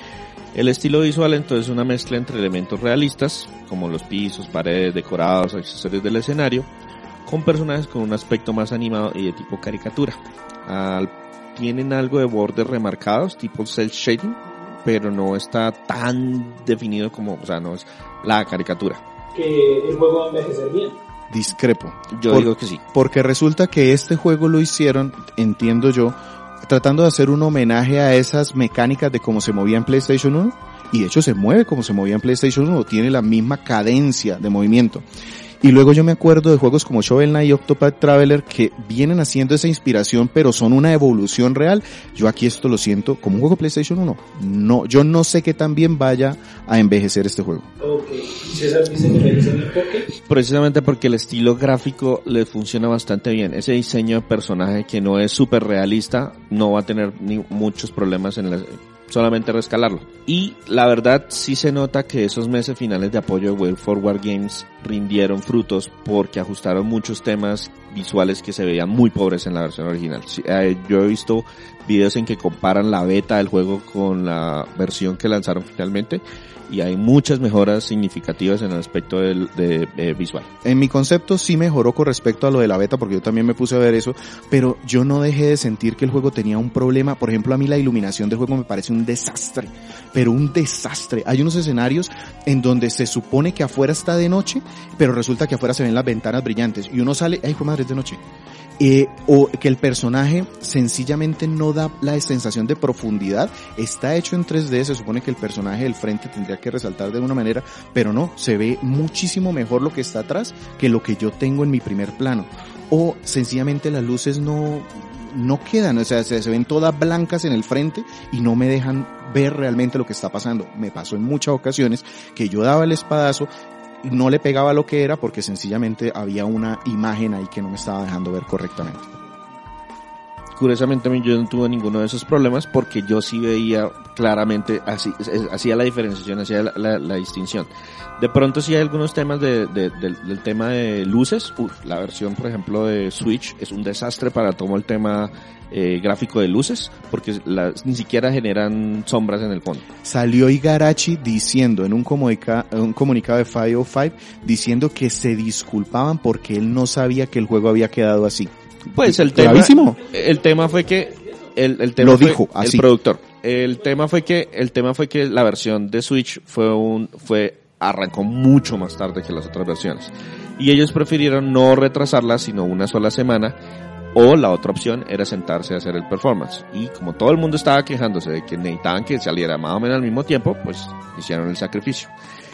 El estilo visual entonces es una mezcla entre elementos realistas, como los pisos, paredes, decorados, accesorios del escenario, con personajes con un aspecto más animado y de tipo caricatura. Al, tienen algo de bordes remarcados, tipo cel shading, pero no está tan definido como, o sea, no es la caricatura. Que el juego va a envejecer bien. Discrepo. Yo Por, digo que sí. Porque resulta que este juego lo hicieron, entiendo yo, tratando de hacer un homenaje a esas mecánicas de cómo se movía en PlayStation uno, y de hecho se mueve como se movía en PlayStation uno, tiene la misma cadencia de movimiento. Y luego yo me acuerdo de juegos como Shovel Knight y Octopath Traveler que vienen haciendo esa inspiración, pero son una evolución real. Yo aquí esto lo siento como un juego PlayStation uno. No, yo no sé qué tan bien vaya a envejecer este juego. Ok. César dice que envejecer bien, ¿por qué? Precisamente porque el estilo gráfico le funciona bastante bien. Ese diseño de personaje que no es súper realista no va a tener ni muchos problemas en la... solamente rescalarlo. Y la verdad sí se nota que esos meses finales de apoyo de Way Forward Games rindieron frutos porque ajustaron muchos temas visuales que se veían muy pobres en la versión original. Yo he visto videos en que comparan la beta del juego con la versión que lanzaron finalmente y hay muchas mejoras significativas en el aspecto del, de, de visual. En mi concepto sí mejoró con respecto a lo de la beta, porque yo también me puse a ver eso, pero yo no dejé de sentir que el juego tenía un problema. Por ejemplo, a mí la iluminación del juego me parece un desastre, pero un desastre. Hay unos escenarios en donde se supone que afuera está de noche, pero resulta que afuera se ven las ventanas brillantes y uno sale, ay, pues madre, es de noche. Eh, o que el personaje sencillamente no da la sensación de profundidad. Está hecho en tres D, se supone que el personaje del frente tendría que resaltar de una manera, pero no, se ve muchísimo mejor lo que está atrás que lo que yo tengo en mi primer plano. O sencillamente las luces no no quedan, o sea, se, se ven todas blancas en el frente y no me dejan ver realmente lo que está pasando. Me pasó en muchas ocasiones que yo daba el espadazo, no le pegaba lo que era porque sencillamente había una imagen ahí que no me estaba dejando ver correctamente. curiosamente yo no tuve ninguno de esos problemas porque yo sí veía claramente, así, hacía la diferenciación, hacía la, la, la distinción. De pronto sí hay algunos temas de, de, de, del tema de luces. Uf, la versión, por ejemplo, de Switch es un desastre para todo el tema eh, gráfico de luces, porque las, ni siquiera generan sombras en el fondo. Salió Igarashi diciendo en un, comunica, un comunicado de quinientos cinco, diciendo que se disculpaban porque él no sabía que el juego había quedado así. Pues el tema, Gravísimo. el tema fue que el, el tema lo fue dijo así. El productor. El tema fue que el tema fue que la versión de Switch fue un fue arrancó mucho más tarde que las otras versiones y ellos prefirieron no retrasarla sino una sola semana, o la otra opción era sentarse a hacer el performance, y como todo el mundo estaba quejándose de que necesitaban que saliera más o menos al mismo tiempo, pues hicieron el sacrificio.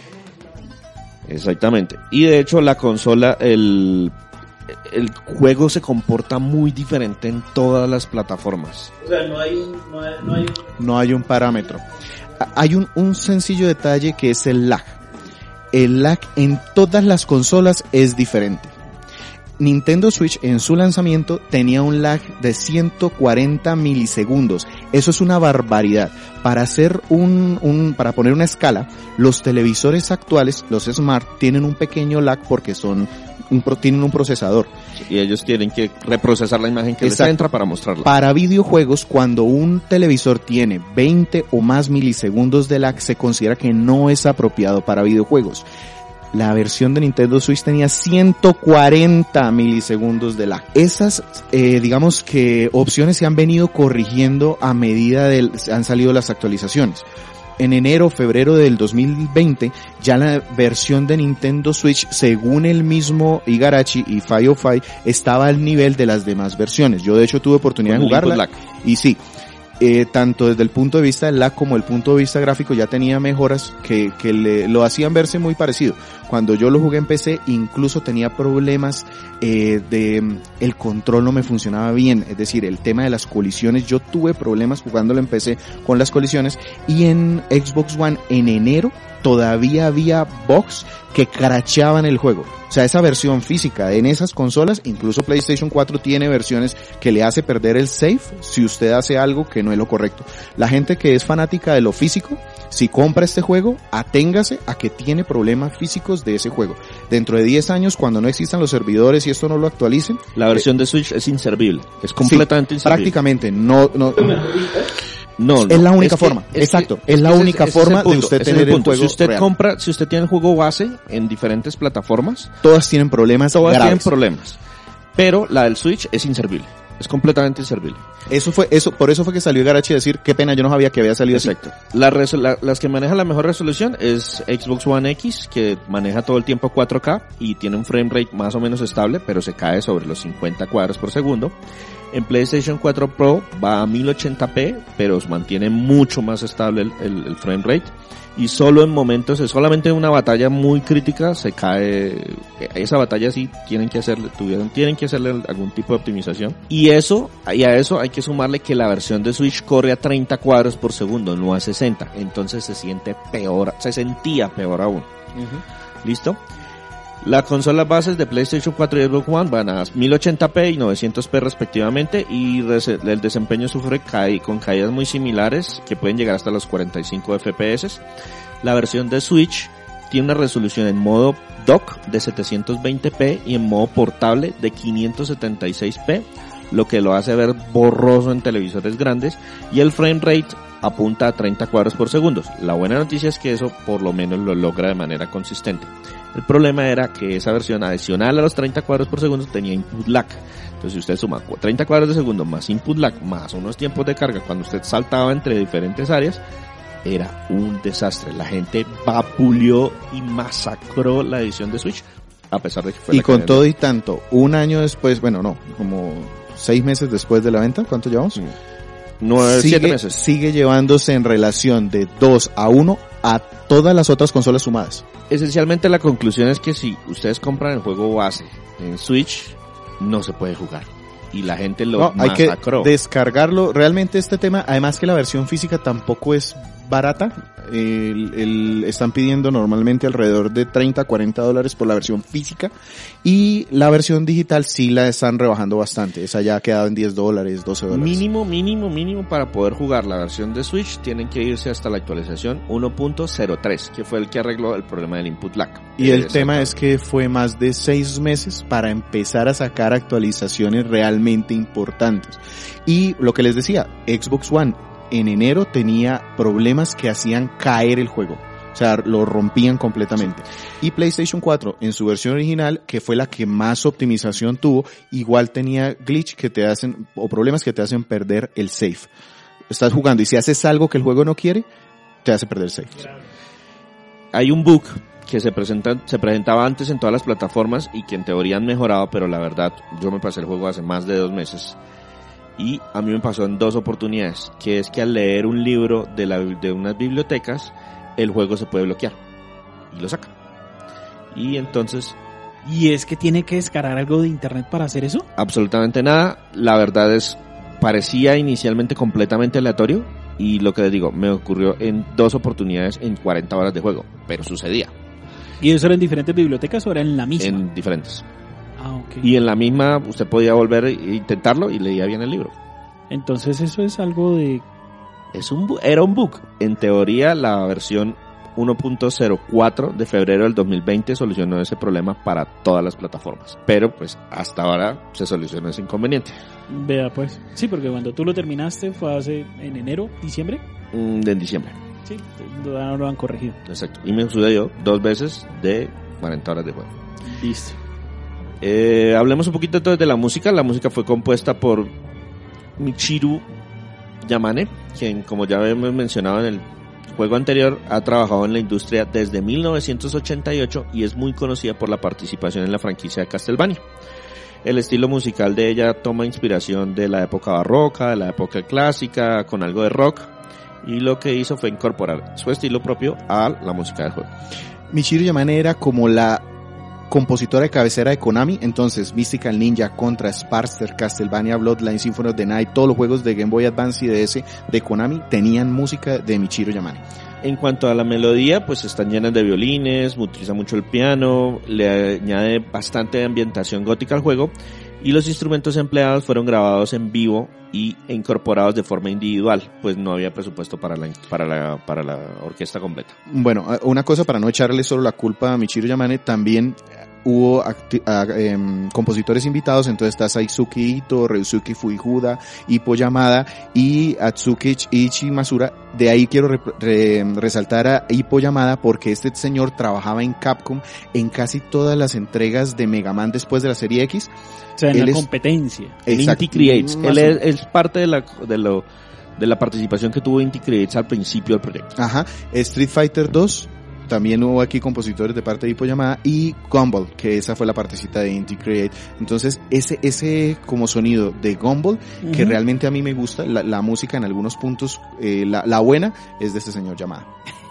Exactamente. Y de hecho la consola, el el juego se comporta muy diferente en todas las plataformas. O sea, no hay un, no hay, no hay... No hay un parámetro. Hay un, un sencillo detalle que es el lag. El lag en todas las consolas es diferente. Nintendo Switch en su lanzamiento tenía un lag de ciento cuarenta milisegundos. Eso es una barbaridad. Para hacer un, un, para poner una escala, los televisores actuales, los Smart, tienen un pequeño lag porque son un, tienen un procesador. Y ellos tienen que reprocesar la imagen que Exacto. les entra para mostrarla. Para videojuegos, cuando un televisor tiene veinte o más milisegundos de lag, se considera que no es apropiado para videojuegos. La versión de Nintendo Switch tenía ciento cuarenta milisegundos de lag. Esas, eh, digamos que opciones se han venido corrigiendo a medida de, han salido las actualizaciones. En enero, febrero del dos mil veinte, ya la versión de Nintendo Switch, según el mismo Igarashi y quinientos cinco, estaba al nivel de las demás versiones. Yo de hecho tuve oportunidad Con de jugarla. lag. Y sí, eh, tanto desde el punto de vista del lag como el punto de vista gráfico ya tenía mejoras que, que le, lo hacían verse muy parecido. Cuando yo lo jugué en P C, incluso tenía problemas eh, de el control no me funcionaba bien, es decir, el tema de las colisiones, yo tuve problemas jugándolo en P C con las colisiones, y en Xbox One en enero todavía había bugs que crachaban el juego. O sea, esa versión física en esas consolas, incluso PlayStation cuatro tiene versiones que le hace perder el save si usted hace algo que no es lo correcto. La gente que es fanática de lo físico, si compra este juego, aténgase a que tiene problemas físicos de ese juego. Dentro de diez años, cuando no existan los servidores y esto no lo actualicen, La versión de Switch es inservible, es completamente sí, inservible. prácticamente, no, no, No, no, es la única es que- forma, es que- exacto, es la ese única ese es el forma de punto, usted ese es tener el punto. juego Si usted real. compra, si usted tiene el juego base en diferentes plataformas, Todas tienen problemas todas tienen graves. problemas. Pero la del Switch es inservible, es completamente inservible. Eso fue, eso, por eso fue que salió Igarashi a decir, qué pena, yo no sabía que había salido así. Exacto. La reso- la- las que manejan la mejor resolución es Xbox One X, que maneja todo el tiempo cuatro K y tiene un frame rate más o menos estable, pero se cae sobre los cincuenta cuadros por segundo. En PlayStation cuatro Pro va a mil ochenta p, pero mantiene mucho más estable el, el, el frame rate. Y solo en momentos, solamente en una batalla muy crítica se cae. Esa batalla sí tienen que hacerle, tuvieron, tienen que hacerle algún tipo de optimización. Y eso, y a eso hay que sumarle que la versión de Switch corre a treinta cuadros por segundo, no a sesenta. Entonces se siente peor, se sentía peor aún. Uh-huh. ¿Listo? Las consolas bases de PlayStation cuatro y Xbox One van a mil ochenta p y novecientos p respectivamente, y el desempeño sufre cae, con caídas muy similares que pueden llegar hasta los cuarenta y cinco F P S. La versión de Switch tiene una resolución en modo dock de setecientos veinte p y en modo portable de quinientos setenta y seis p, lo que lo hace ver borroso en televisores grandes, y el frame rate apunta a treinta cuadros por segundo. La buena noticia es que eso por lo menos lo logra de manera consistente. El problema era que esa versión adicional a los treinta cuadros por segundo tenía input lag. Entonces si usted suma treinta cuadros de segundo más input lag más unos tiempos de carga cuando usted saltaba entre diferentes áreas, era un desastre. La gente vapuleó y masacró la edición de Switch, a pesar de que fue Y la con que todo y tanto, un año después, bueno no, como seis meses después de la venta, ¿cuánto llevamos? Nueve, sigue, siete meses. sigue llevándose en relación de dos a uno a todas las otras consolas sumadas. Esencialmente la conclusión es que si ustedes compran el juego base en Switch, no se puede jugar. Y la gente lo No, hay que masacró. descargarlo. Realmente este tema, además que la versión física tampoco es barata. El, el, están pidiendo normalmente alrededor de treinta, cuarenta dólares por la versión física, y la versión digital sí la están rebajando bastante. Esa ya ha quedado en diez dólares, doce dólares. Mínimo, mínimo, mínimo para poder jugar la versión de Switch tienen que irse hasta la actualización uno punto cero tres, que fue el que arregló el problema del input lag. Y el eh, tema es que fue más de seis meses para empezar a sacar actualizaciones realmente importantes. Y lo que les decía, Xbox One en enero tenía problemas que hacían caer el juego. O sea, lo rompían completamente. Y PlayStation cuatro, en su versión original, que fue la que más optimización tuvo, igual tenía glitch que te hacen, o problemas que te hacen perder el save. Estás jugando y si haces algo que el juego no quiere, te hace perder el save. Hay un bug que se presenta, se presentaba antes en todas las plataformas y que en teoría han mejorado, pero la verdad, yo me pasé el juego hace más de dos meses. Y a mí me pasó en dos oportunidades, que es que al leer un libro de, la, de unas bibliotecas, el juego se puede bloquear y lo saca. Y entonces... ¿Y es que tiene que descargar algo de internet para hacer eso? Absolutamente nada. La verdad es, parecía inicialmente completamente aleatorio, y lo que les digo, me ocurrió en dos oportunidades en cuarenta horas de juego, pero sucedía. ¿Y eso era en diferentes bibliotecas o era en la misma? En diferentes. Ah, ok. Y en la misma usted podía volver a intentarlo y leía bien el libro. Entonces eso es algo de... Es un bu- era un bug. En teoría la versión uno punto cero cuatro de febrero del dos mil veinte solucionó ese problema para todas las plataformas. Pero pues hasta ahora se solucionó ese inconveniente. Vea pues. Sí, porque cuando tú lo terminaste fue hace en enero, diciembre. Mm, de en diciembre. Sí, no lo han corregido. Exacto. Y me sucedió dos veces de cuarenta horas de juego. Listo. Eh, hablemos un poquito entonces de la música. La música fue compuesta por Michiru Yamane, quien, como ya hemos mencionado en el juego anterior, ha trabajado en la industria desde mil novecientos ochenta y ocho y es muy conocida por la participación en la franquicia de Castlevania. El estilo musical de ella toma inspiración de la época barroca, de la época clásica, con algo de rock, y lo que hizo fue incorporar su estilo propio a la música del juego. Michiru Yamane era como la compositora de cabecera de Konami, entonces Mystical Ninja, Contra, Sparster, Castlevania, Bloodline, Symphony of the Night, todos los juegos de Game Boy Advance y D S de Konami tenían música de Michiru Yamane. En cuanto a la melodía, pues están llenas de violines, utiliza mucho el piano, le añade bastante ambientación gótica al juego, y los instrumentos empleados fueron grabados en vivo y incorporados de forma individual, pues no había presupuesto para la para la para la orquesta completa. Bueno, una cosa para no echarle solo la culpa a Michiru Yamane, también hubo acti- a, eh, compositores invitados, entonces está Saisuke Ito, Ryusuke Fujiwara, Ippo Yamada y Atsuki Ichi Masura. De ahí quiero re- re- resaltar a Ippo Yamada porque este señor trabajaba en Capcom en casi todas las entregas de Mega Man después de la serie X. O sea, en Él la es- competencia. El Exacto. Inti Creates, Más él o es, menos. es parte de la de lo de la participación que tuvo Inti Creates al principio del proyecto. Ajá, Street Fighter dos, también hubo aquí compositores de parte de Ippo Yamada, y Gumball, que esa fue la partecita de Inti Create. Entonces, ese ese como sonido de Gumball, que Ujú. realmente a mí me gusta, la, la música en algunos puntos, eh, la, la buena es de este señor Yamada.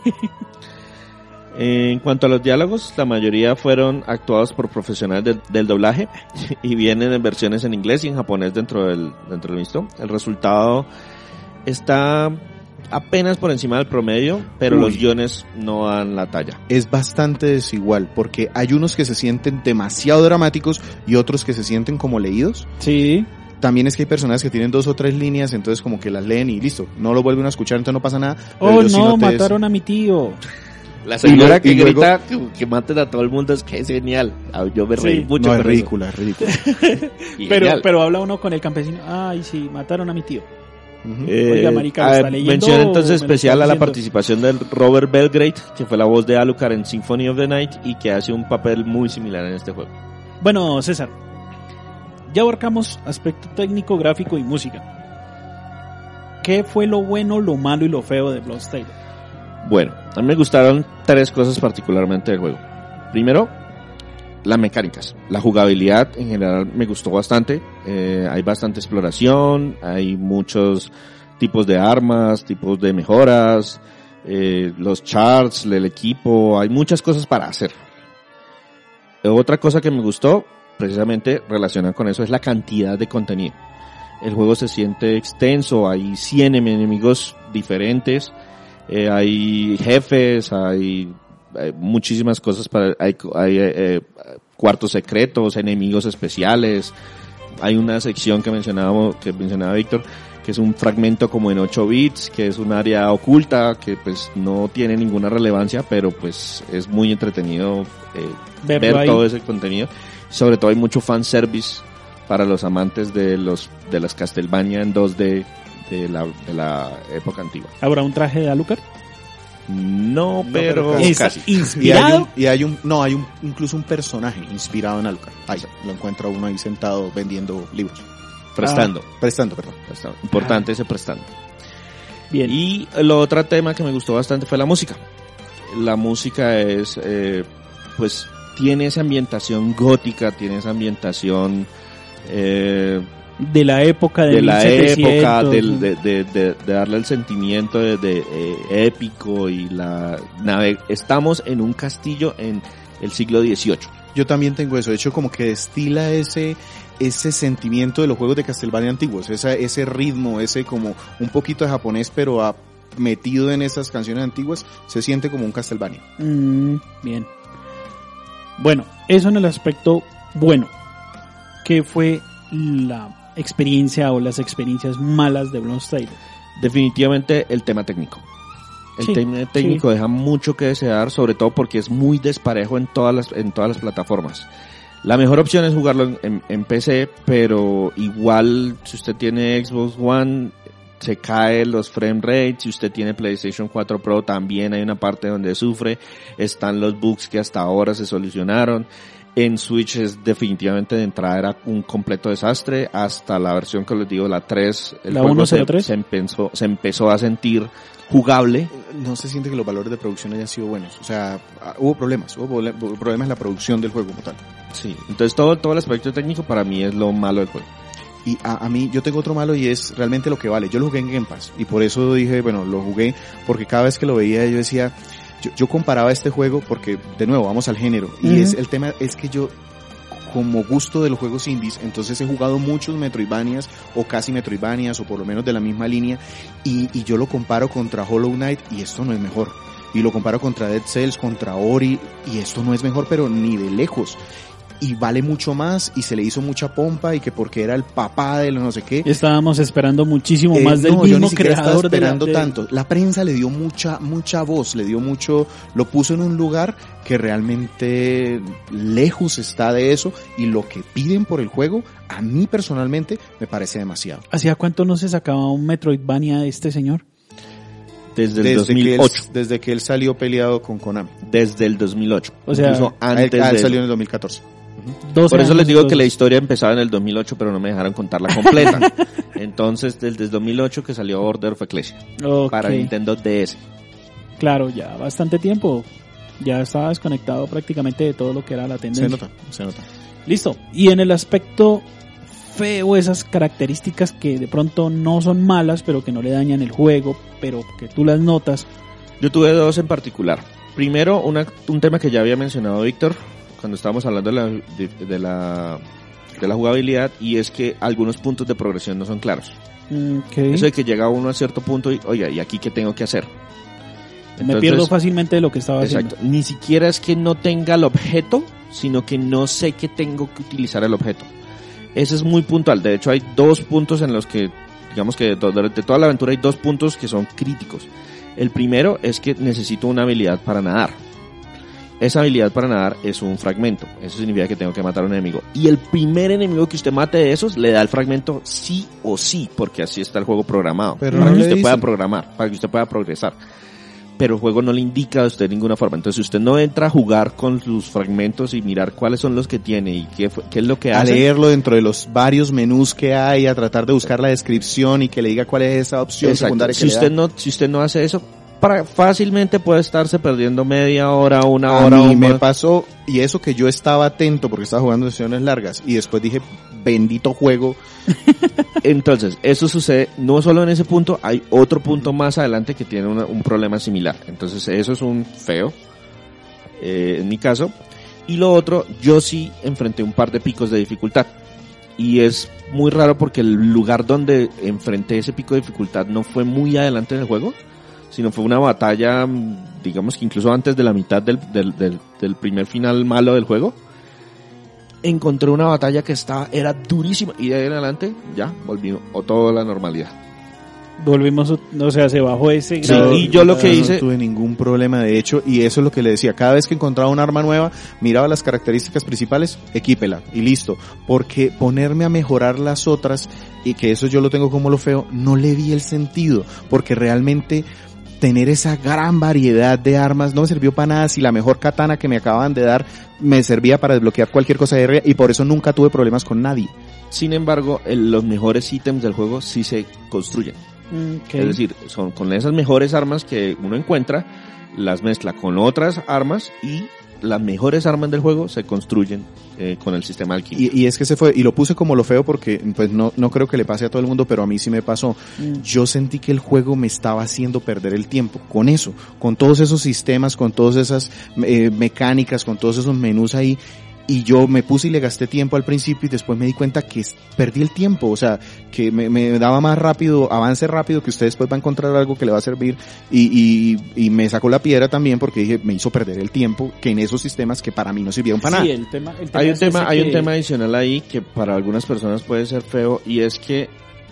En cuanto a los diálogos, la mayoría fueron actuados por profesionales del, del doblaje y vienen en versiones en inglés y en japonés dentro del dentro del visto. El resultado está apenas por encima del promedio, pero Uy. los guiones no dan la talla. Es bastante desigual, porque hay unos que se sienten demasiado dramáticos y otros que se sienten como leídos. Sí. También es que hay personas que tienen dos o tres líneas, entonces como que las leen y listo, no lo vuelven a escuchar, entonces no pasa nada. Pero Oh, yo sí no, noté mataron a mi tío. La señora luego- que y luego- grita que, que maten a todo el mundo es que es genial. Ah, yo me reí Sí. mucho. No, es con eso. ridícula, es ridícula. Y Pero, genial. pero habla uno con el campesino. Ay, sí, mataron a mi tío. Ujú. Eh, Oiga, marica, ¿lo ah, está leyendo mención o entonces me lo especial está a la diciendo? participación del Robert Belgrade, que fue la voz de Alucard en Symphony of the Night y que hace un papel muy similar en este juego. Bueno, César, ya abarcamos aspecto técnico, gráfico y música. ¿Qué fue lo bueno, lo malo y lo feo de Bloodstained? Bueno, a mí me gustaron tres cosas particularmente del juego. Primero, las mecánicas. La jugabilidad en general me gustó bastante. Eh, hay bastante exploración, hay muchos tipos de armas, tipos de mejoras, eh, los charts, el equipo, hay muchas cosas para hacer. Eh, Otra cosa que me gustó, precisamente relacionada con eso, es la cantidad de contenido. El juego se siente extenso, hay cien enemigos diferentes. Eh, hay jefes, hay, hay muchísimas cosas para, hay, hay eh, cuartos secretos, enemigos especiales. Hay una sección que mencionábamos, que mencionaba Víctor, que es un fragmento como en ocho bits, que es un área oculta, que pues no tiene ninguna relevancia, pero pues es muy entretenido eh, ver ahí. todo ese contenido. Sobre todo hay mucho fanservice para los amantes de los de las Castlevania en dos D de la, de la época antigua. ¿Habrá un traje de Alucard? No, No, pero pero ¿Es casi. Y hay inspirado? un, y hay un, no, hay un, incluso un personaje inspirado en Alucard. Ahí, lo encuentra uno ahí sentado vendiendo libros. Prestando. Prestando, perdón. prestando. Importante ese prestando. Bien. Y el otro tema que me gustó bastante fue la música. La música es, eh, pues, tiene esa ambientación gótica, tiene esa ambientación eh, de la época de, de la mil setecientos, época, del- ¿no? de, de, de, de darle el sentimiento de, de, eh, épico y la nave. Estamos en un castillo en el siglo dieciocho. Yo también tengo eso. De hecho, como que destila ese, ese sentimiento de los juegos de Castlevania antiguos. Esa, ese ritmo, ese como un poquito de japonés, pero a- metido en esas canciones antiguas, se siente como un Castlevania. Mm, bien. Bueno, eso en el aspecto bueno. ¿Qué fue la experiencia o las experiencias malas de Bloodstained? Definitivamente el tema técnico. El Sí, tema técnico sí. deja mucho que desear, sobre todo porque es muy desparejo en todas las, en todas las plataformas. La mejor opción es jugarlo en, en, en P C, pero igual si usted tiene Xbox One se caen los frame rates. Si usted tiene PlayStation cuatro Pro también hay una parte donde sufre. Están los bugs que hasta ahora se solucionaron. En Switch es definitivamente de entrada era un completo desastre. Hasta la versión que les digo, la tres, el ¿La juego uno cero se, tres? se empezó, se empezó a sentir jugable. No se siente que los valores de producción hayan sido buenos. O sea, ah, hubo problemas. Hubo prole- hubo problemas en la producción del juego como tal. Sí. Entonces todo, todo el aspecto técnico para mí es lo malo del juego. Y a, a mí, yo tengo otro malo y es realmente lo que vale. Yo lo jugué en Game Pass y por eso dije, bueno, lo jugué porque cada vez que lo veía yo decía, yo, yo comparaba este juego porque, de nuevo, vamos al género. Y Ujú. es el tema es que yo, como gusto de los juegos indies, entonces he jugado muchos Metroidvanias o casi Metroidvanias o por lo menos de la misma línea y, y yo lo comparo contra Hollow Knight y esto no es mejor. Y lo comparo contra Dead Cells, contra Ori y esto no es mejor pero ni de lejos. Y vale mucho más y se le hizo mucha pompa y que porque era el papá de lo no sé qué. Estábamos esperando muchísimo Eh, más del no, yo ni mismo siquiera estaba creador de la- esperando de- tanto. La prensa le dio mucha, mucha voz, le dio mucho, lo puso en un lugar que realmente lejos está de eso y lo que piden por el juego, a mí personalmente me parece demasiado. ¿Hacía cuánto no se sacaba un Metroidvania de este señor? Desde el Desde dos mil que, él, ocho. desde que él salió peleado con Konami. Desde el dos mil ocho. O sea, Incluso A él, antes a él de salió en eso. el dos mil catorce. doce Por eso les años digo que la después. historia empezaba en el dos mil ocho, pero no me dejaron contarla completa. Entonces, desde el dos mil ocho que salió Order of Ecclesia Ok, para Nintendo D S. claro, ya bastante tiempo. Ya estaba desconectado prácticamente de todo lo que era la Se tendencia. nota, se nota. Listo. Y en el aspecto feo, esas características que de pronto no son malas, pero que no le dañan el juego, pero que tú las notas. Yo tuve dos en particular. Primero, una, un tema que ya había mencionado Víctor cuando estábamos hablando de la, de, de la de la jugabilidad, y es que algunos puntos de progresión no son claros. Okay. Eso de que llega uno a cierto punto y, oye, ¿y aquí qué tengo que hacer? Me Entonces, pierdo fácilmente de lo que estaba Exacto. haciendo. Ni siquiera es que no tenga el objeto, sino que no sé que tengo que utilizar el objeto. Ese es muy puntual. De hecho, hay dos puntos en los que, digamos que de toda la aventura hay dos puntos que son críticos. El primero es que necesito una habilidad para nadar. Esa habilidad para nadar es un fragmento. Eso significa que tengo que matar a un enemigo. Y el primer enemigo que usted mate de esos le da el fragmento sí o sí, porque así está el juego programado. Pero para no que le usted pueda dicen. programar, para que usted pueda progresar. Pero el juego no le indica a usted de ninguna forma. Entonces, si usted no entra a jugar con sus fragmentos y mirar cuáles son los que tiene y qué, fue- qué es lo que A hace, leerlo dentro de los varios menús que hay, a tratar de buscar la descripción y que le diga cuál es esa opción exacto. secundaria que Si le usted da. no, si usted no hace eso, para, fácilmente puede estarse perdiendo media hora, una A hora mí o me más. pasó, y eso que yo estaba atento porque estaba jugando sesiones largas, y después dije, bendito juego. Entonces, eso sucede no solo en ese punto, hay otro punto más adelante que tiene una- un problema similar. Entonces, eso es un feo, eh, en mi caso. Y lo otro, yo sí enfrenté un par de picos de dificultad. Y es muy raro porque el lugar donde enfrenté ese pico de dificultad no fue muy adelante en el juego, sino fue una batalla, digamos que incluso antes de la mitad del, del, del, del primer final malo del juego, encontré una batalla que estaba, era durísima, y de ahí en adelante ya volvió o toda la normalidad. Volvimos, o sea, se bajó ese Sí, grado. y yo lo que no hice... No tuve ningún problema, de hecho, y eso es lo que le decía. Cada vez que encontraba un arma nueva, miraba las características principales, equípela, y listo. Porque ponerme a mejorar las otras, y que eso yo lo tengo como lo feo, no le vi el sentido. Porque realmente tener esa gran variedad de armas no me sirvió para nada si la mejor katana que me acababan de dar me servía para desbloquear cualquier cosa de R, y por eso nunca tuve problemas con nadie. Sin embargo, el, los mejores ítems del juego sí se construyen. Okay. Es decir, son con esas mejores armas que uno encuentra, las mezcla con otras armas y las mejores armas del juego se construyen eh, con el sistema alquímico. Y, y es que se fue, y lo puse como lo feo porque pues no, no creo que le pase a todo el mundo, pero a mí sí me pasó. Mm. Yo sentí que el juego me estaba haciendo perder el tiempo con eso, con todos esos sistemas, con todas esas eh, mecánicas, con todos esos menús ahí. Y yo me puse y le gasté tiempo al principio y después me di cuenta que perdí el tiempo, o sea, que me, me daba más rápido, avance rápido, que usted después va a encontrar algo que le va a servir, y, y, y me sacó la piedra también porque dije, me hizo perder el tiempo que en esos sistemas que para mí no sirvieron para sí, nada. El tema, el tema hay un es tema, hay que... un tema adicional ahí que para algunas personas puede ser feo, y es que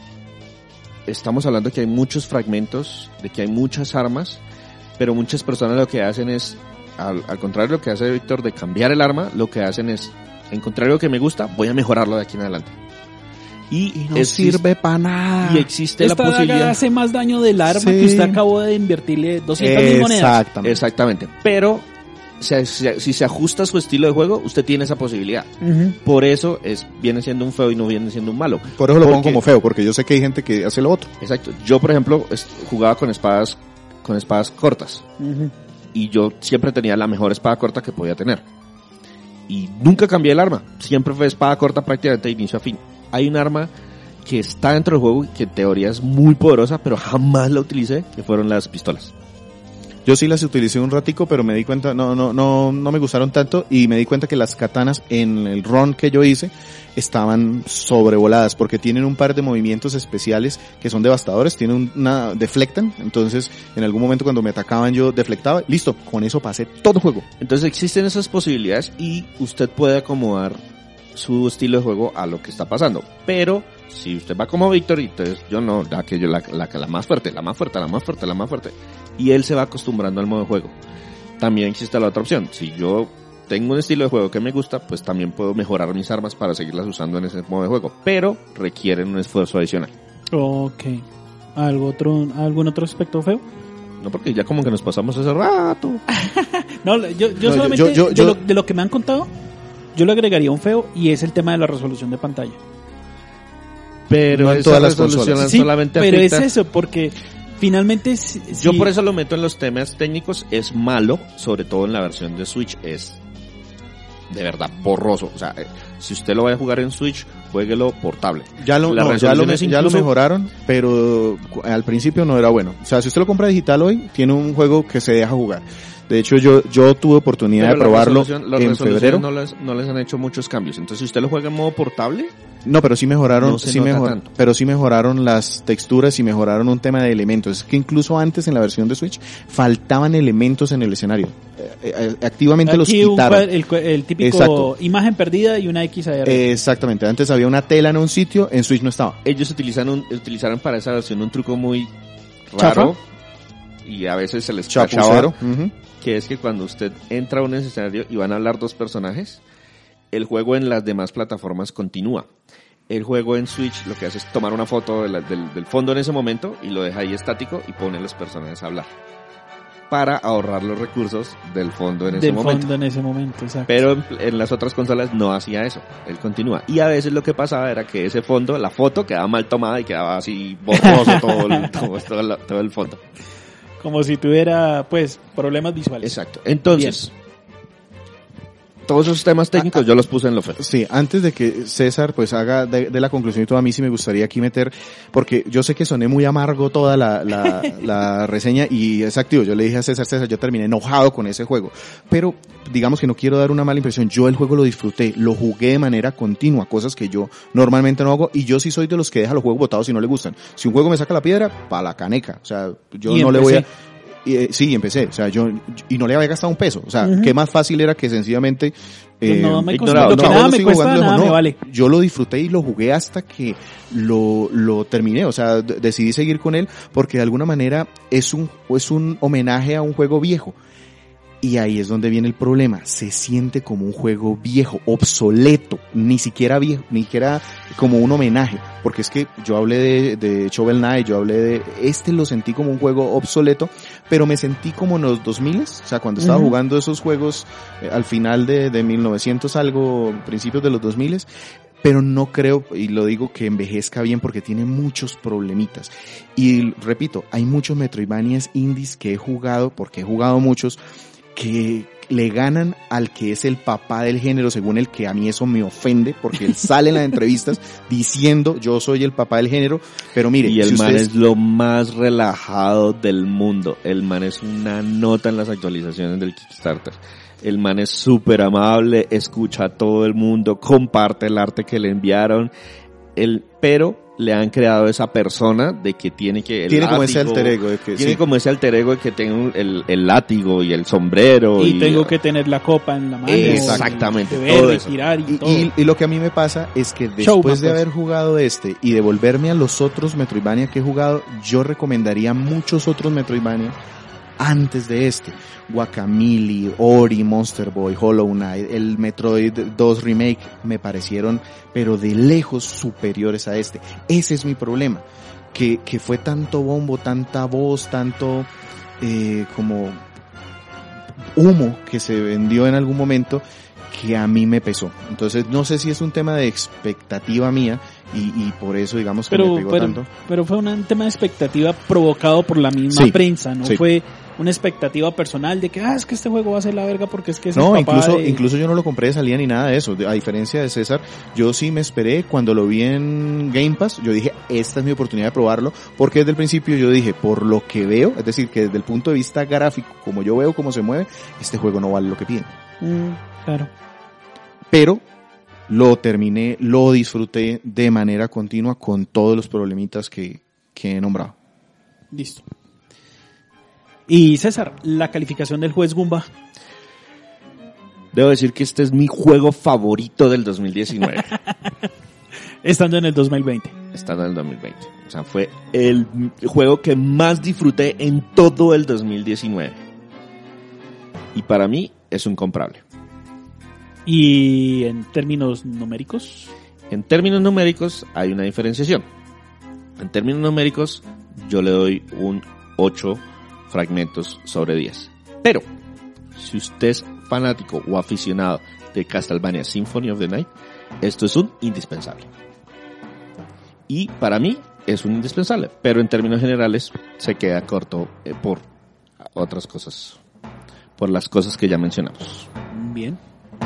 estamos hablando de que hay muchos fragmentos, de que hay muchas armas, pero muchas personas lo que hacen es, Al, al contrario de lo que hace Víctor de cambiar el arma, lo que hacen es encontrar algo que me gusta, voy a mejorarlo de aquí en adelante. Y, y no existe, sirve para nada. Y existe Esta la posibilidad. daga hace más daño del arma Sí. que usted acabó de invertirle doscientas mil monedas. Exactamente. Exactamente. Pero si, si, si se ajusta a su estilo de juego, usted tiene esa posibilidad. Uh-huh. Por eso es viene siendo un feo y no viene siendo un malo. Por eso lo porque, pongo como feo, porque yo sé que hay gente que hace lo otro. Exacto. Yo, por ejemplo, jugaba con espadas, con espadas cortas. Uh-huh. Y yo siempre tenía la mejor espada corta que podía tener. Y nunca cambié el arma. Siempre fue espada corta prácticamente de inicio a fin. Hay un arma que está dentro del juego y que en teoría es muy poderosa, pero jamás la utilicé, que fueron las pistolas. Yo sí las utilicé un ratico, pero me di cuenta, no, no, no, no me gustaron tanto, y me di cuenta que las katanas en el run que yo hice estaban sobrevoladas, porque tienen un par de movimientos especiales que son devastadores, tienen una, deflectan, entonces en algún momento cuando me atacaban yo deflectaba, listo, con eso pasé todo el juego. Entonces existen esas posibilidades y usted puede acomodar su estilo de juego a lo que está pasando, pero si usted va como Víctor, y entonces yo no, la que yo la, la, la más fuerte, la más fuerte, la más fuerte, la más fuerte, y él se va acostumbrando al modo de juego. También existe la otra opción, si yo tengo un estilo de juego que me gusta, pues también puedo mejorar mis armas para seguirlas usando en ese modo de juego, pero requieren un esfuerzo adicional. Ok. ¿Algo otro, ¿Algún otro aspecto feo? No, porque ya como que nos pasamos ese rato. no, yo, yo No, solamente yo- yo- yo- de, lo, de lo que me han contado, yo le agregaría un feo, y es el tema de la resolución de pantalla. Pero No en esa todas las resolución consolas. Sí, solamente pero afecta- es eso, porque finalmente... si- Yo si- por eso lo meto en los temas técnicos, es malo, sobre todo en la versión de Switch, es de verdad borroso. O sea, eh, si usted lo va a jugar en Switch, jueguelo portable. Ya lo, La no, ya lo, resolución es ya lo incluso- mejoraron, pero cu- al principio no era bueno. O sea, si usted lo compra digital hoy, tiene un juego que se deja jugar. De hecho, yo yo tuve oportunidad Pero de la probarlo resolución- la en resolución febrero. No les, no les han hecho muchos cambios. Entonces, si usted lo juega en modo portable, No, pero sí mejoraron, No se sí nota mejor, tanto. pero sí mejoraron las texturas y mejoraron un tema de elementos. Es que incluso antes en la versión de Switch faltaban elementos en el escenario. Eh, eh, activamente los Aquí un quitaron. cuad- el, cu- el típico Exacto. imagen perdida y una X ahí arriba. Eh, Exactamente. Antes había una tela en un sitio, en Switch no estaba. ellos utilizan un, utilizaron para esa versión un truco muy ¿Chafa? raro. Y a veces se les cachaba. Chapucero. Ujú. Que es que cuando usted entra a un escenario y van a hablar dos personajes, el juego en las demás plataformas continúa. El juego en Switch lo que hace es tomar una foto de la- del, del fondo en ese momento y lo deja ahí estático y pone a los personajes a hablar. Para ahorrar los recursos del fondo en ese del momento. fondo en ese momento, exacto. Pero en, en las otras consolas no hacía eso, él continúa. Y a veces lo que pasaba era que ese fondo, la foto quedaba mal tomada y quedaba así borroso todo el, todo, todo el, todo el fondo. Como si tuviera, pues, problemas visuales. Exacto. Entonces, todos esos temas técnicos yo los puse en lo feo. Sí, antes de que César pues haga de, de la conclusión y todo, a mí sí me gustaría aquí meter, porque yo sé que soné muy amargo toda la, la, la reseña y es activo. Yo le dije a César, César, yo terminé enojado con ese juego, pero digamos que no quiero dar una mala impresión. Yo el juego lo disfruté, lo jugué de manera continua, cosas que yo normalmente no hago, y yo sí soy de los que deja los juegos botados si no le gustan. Si un juego me saca la piedra, pa' la caneca. O sea, yo Y no le en voy P a, C. Y, eh, sí, empecé, o sea, yo, y no le había gastado un peso, o sea, Ujú. qué más fácil era que sencillamente, eh, no me costó, ignorado, lo que no, nada lo me sigo cuesta, jugando, nada no, me vale. yo lo disfruté y lo jugué hasta que lo, lo terminé, o sea, d- decidí seguir con él porque de alguna manera es un, es un homenaje a un juego viejo. Y ahí es donde viene el problema, se siente como un juego viejo, obsoleto, ni siquiera viejo, ni siquiera como un homenaje, porque es que yo hablé de, de Shovel Knight, yo hablé de, este lo sentí como un juego obsoleto, pero me sentí como en los dos mil, o sea, cuando estaba Ujú. jugando esos juegos eh, al final de, de mil novecientos algo, principios de los dos mil, pero no creo, y lo digo, que envejezca bien porque tiene muchos problemitas. Y repito, hay muchos Metroidvanias indies que he jugado, porque he jugado muchos, que le ganan al que es el papá del género, según el que a mí eso me ofende, porque él sale en las entrevistas diciendo yo soy el papá del género, pero mire, Y el si man ustedes... es lo más relajado del mundo. El man es una nota en las actualizaciones del Kickstarter. El man es súper amable, escucha a todo el mundo, comparte el arte que le enviaron. El, pero le han creado esa persona de que tiene que... el tiene como ese látigo, alter ego de que Tiene sí. como ese alter ego de que tengo el, el látigo y el sombrero. Y tengo que tener la copa en la mano. Exactamente, y beber todo y eso. girar y, Y, todo. y, y lo que a mí me pasa es que Showman, después de pues. haber jugado este y de volverme a los otros Metroidvania que he jugado, yo recomendaría muchos otros Metroidvania antes de este. Guacamelee, Ori, Monster Boy, Hollow Knight, el Metroid dos Remake me parecieron, pero de lejos superiores a este. Ese es mi problema, que, que fue tanto bombo, tanta voz, tanto eh, como humo que se vendió en algún momento, que a mí me pesó. Entonces no sé si es un tema de expectativa mía y, y por eso digamos que pero, me pegó pero, tanto. pero fue un tema de expectativa provocado por la misma Sí, prensa, no sí. fue una expectativa personal de que, ah, es que este juego va a ser la verga porque es que es No, el papá incluso, de... incluso yo no lo compré de salida ni nada de eso. A diferencia de César, yo sí me esperé cuando lo vi en Game Pass. Yo dije, esta es mi oportunidad de probarlo, porque desde el principio yo dije, por lo que veo, es decir, que desde el punto de vista gráfico, como yo veo cómo se mueve, este juego no vale lo que piden. Mm, claro. Pero lo terminé, lo disfruté de manera continua con todos los problemitas que, que he nombrado. Listo. Y César, la calificación del juez Goomba. Debo decir que este es mi juego favorito del dos mil diecinueve. Estando en el dos mil veinte. Estando en el dos mil veinte. O sea, fue el juego que más disfruté en todo el dos mil diecinueve. Y para mí es un comprable. Y en términos numéricos, En términos numéricos hay una diferenciación. En términos numéricos yo le doy un ocho fragmentos sobre diez. Pero si usted es fanático o aficionado de Castlevania Symphony of the Night, esto es un indispensable. Y para mí es un indispensable, pero en términos generales se queda corto eh, por otras cosas, por las cosas que ya mencionamos. bien.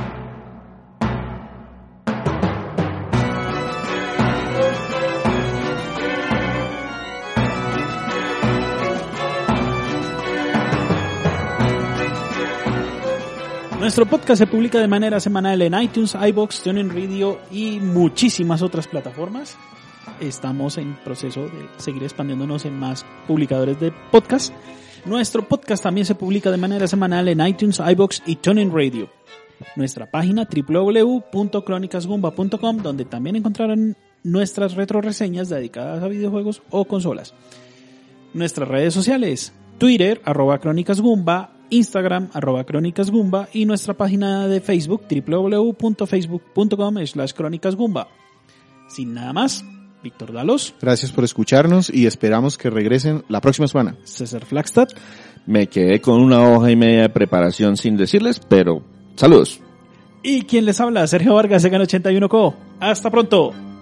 Nuestro podcast se publica de manera semanal en iTunes, iVoox, TuneIn Radio y muchísimas otras plataformas. Estamos en proceso de seguir expandiéndonos en más publicadores de podcast. Nuestro podcast también se publica de manera semanal en iTunes, iVoox y TuneIn Radio. Nuestra página doble u doble u doble u punto crónicas gumba punto com, donde también encontrarán nuestras retroreseñas dedicadas a videojuegos o consolas. Nuestras redes sociales: Twitter, arroba Crónicas Gumba, Instagram, arroba Crónicas Gumba, y nuestra página de Facebook, doble u doble u doble u punto facebook punto com slash Crónicas Gumba. Sin nada más, Víctor Dalos, Gracias por escucharnos y esperamos que regresen la próxima semana. César Flagstad, Me quedé con una hoja y media de preparación sin decirles, pero saludos. y quien les habla, Sergio Vargas, Egan ochenta y uno Co. Hasta pronto.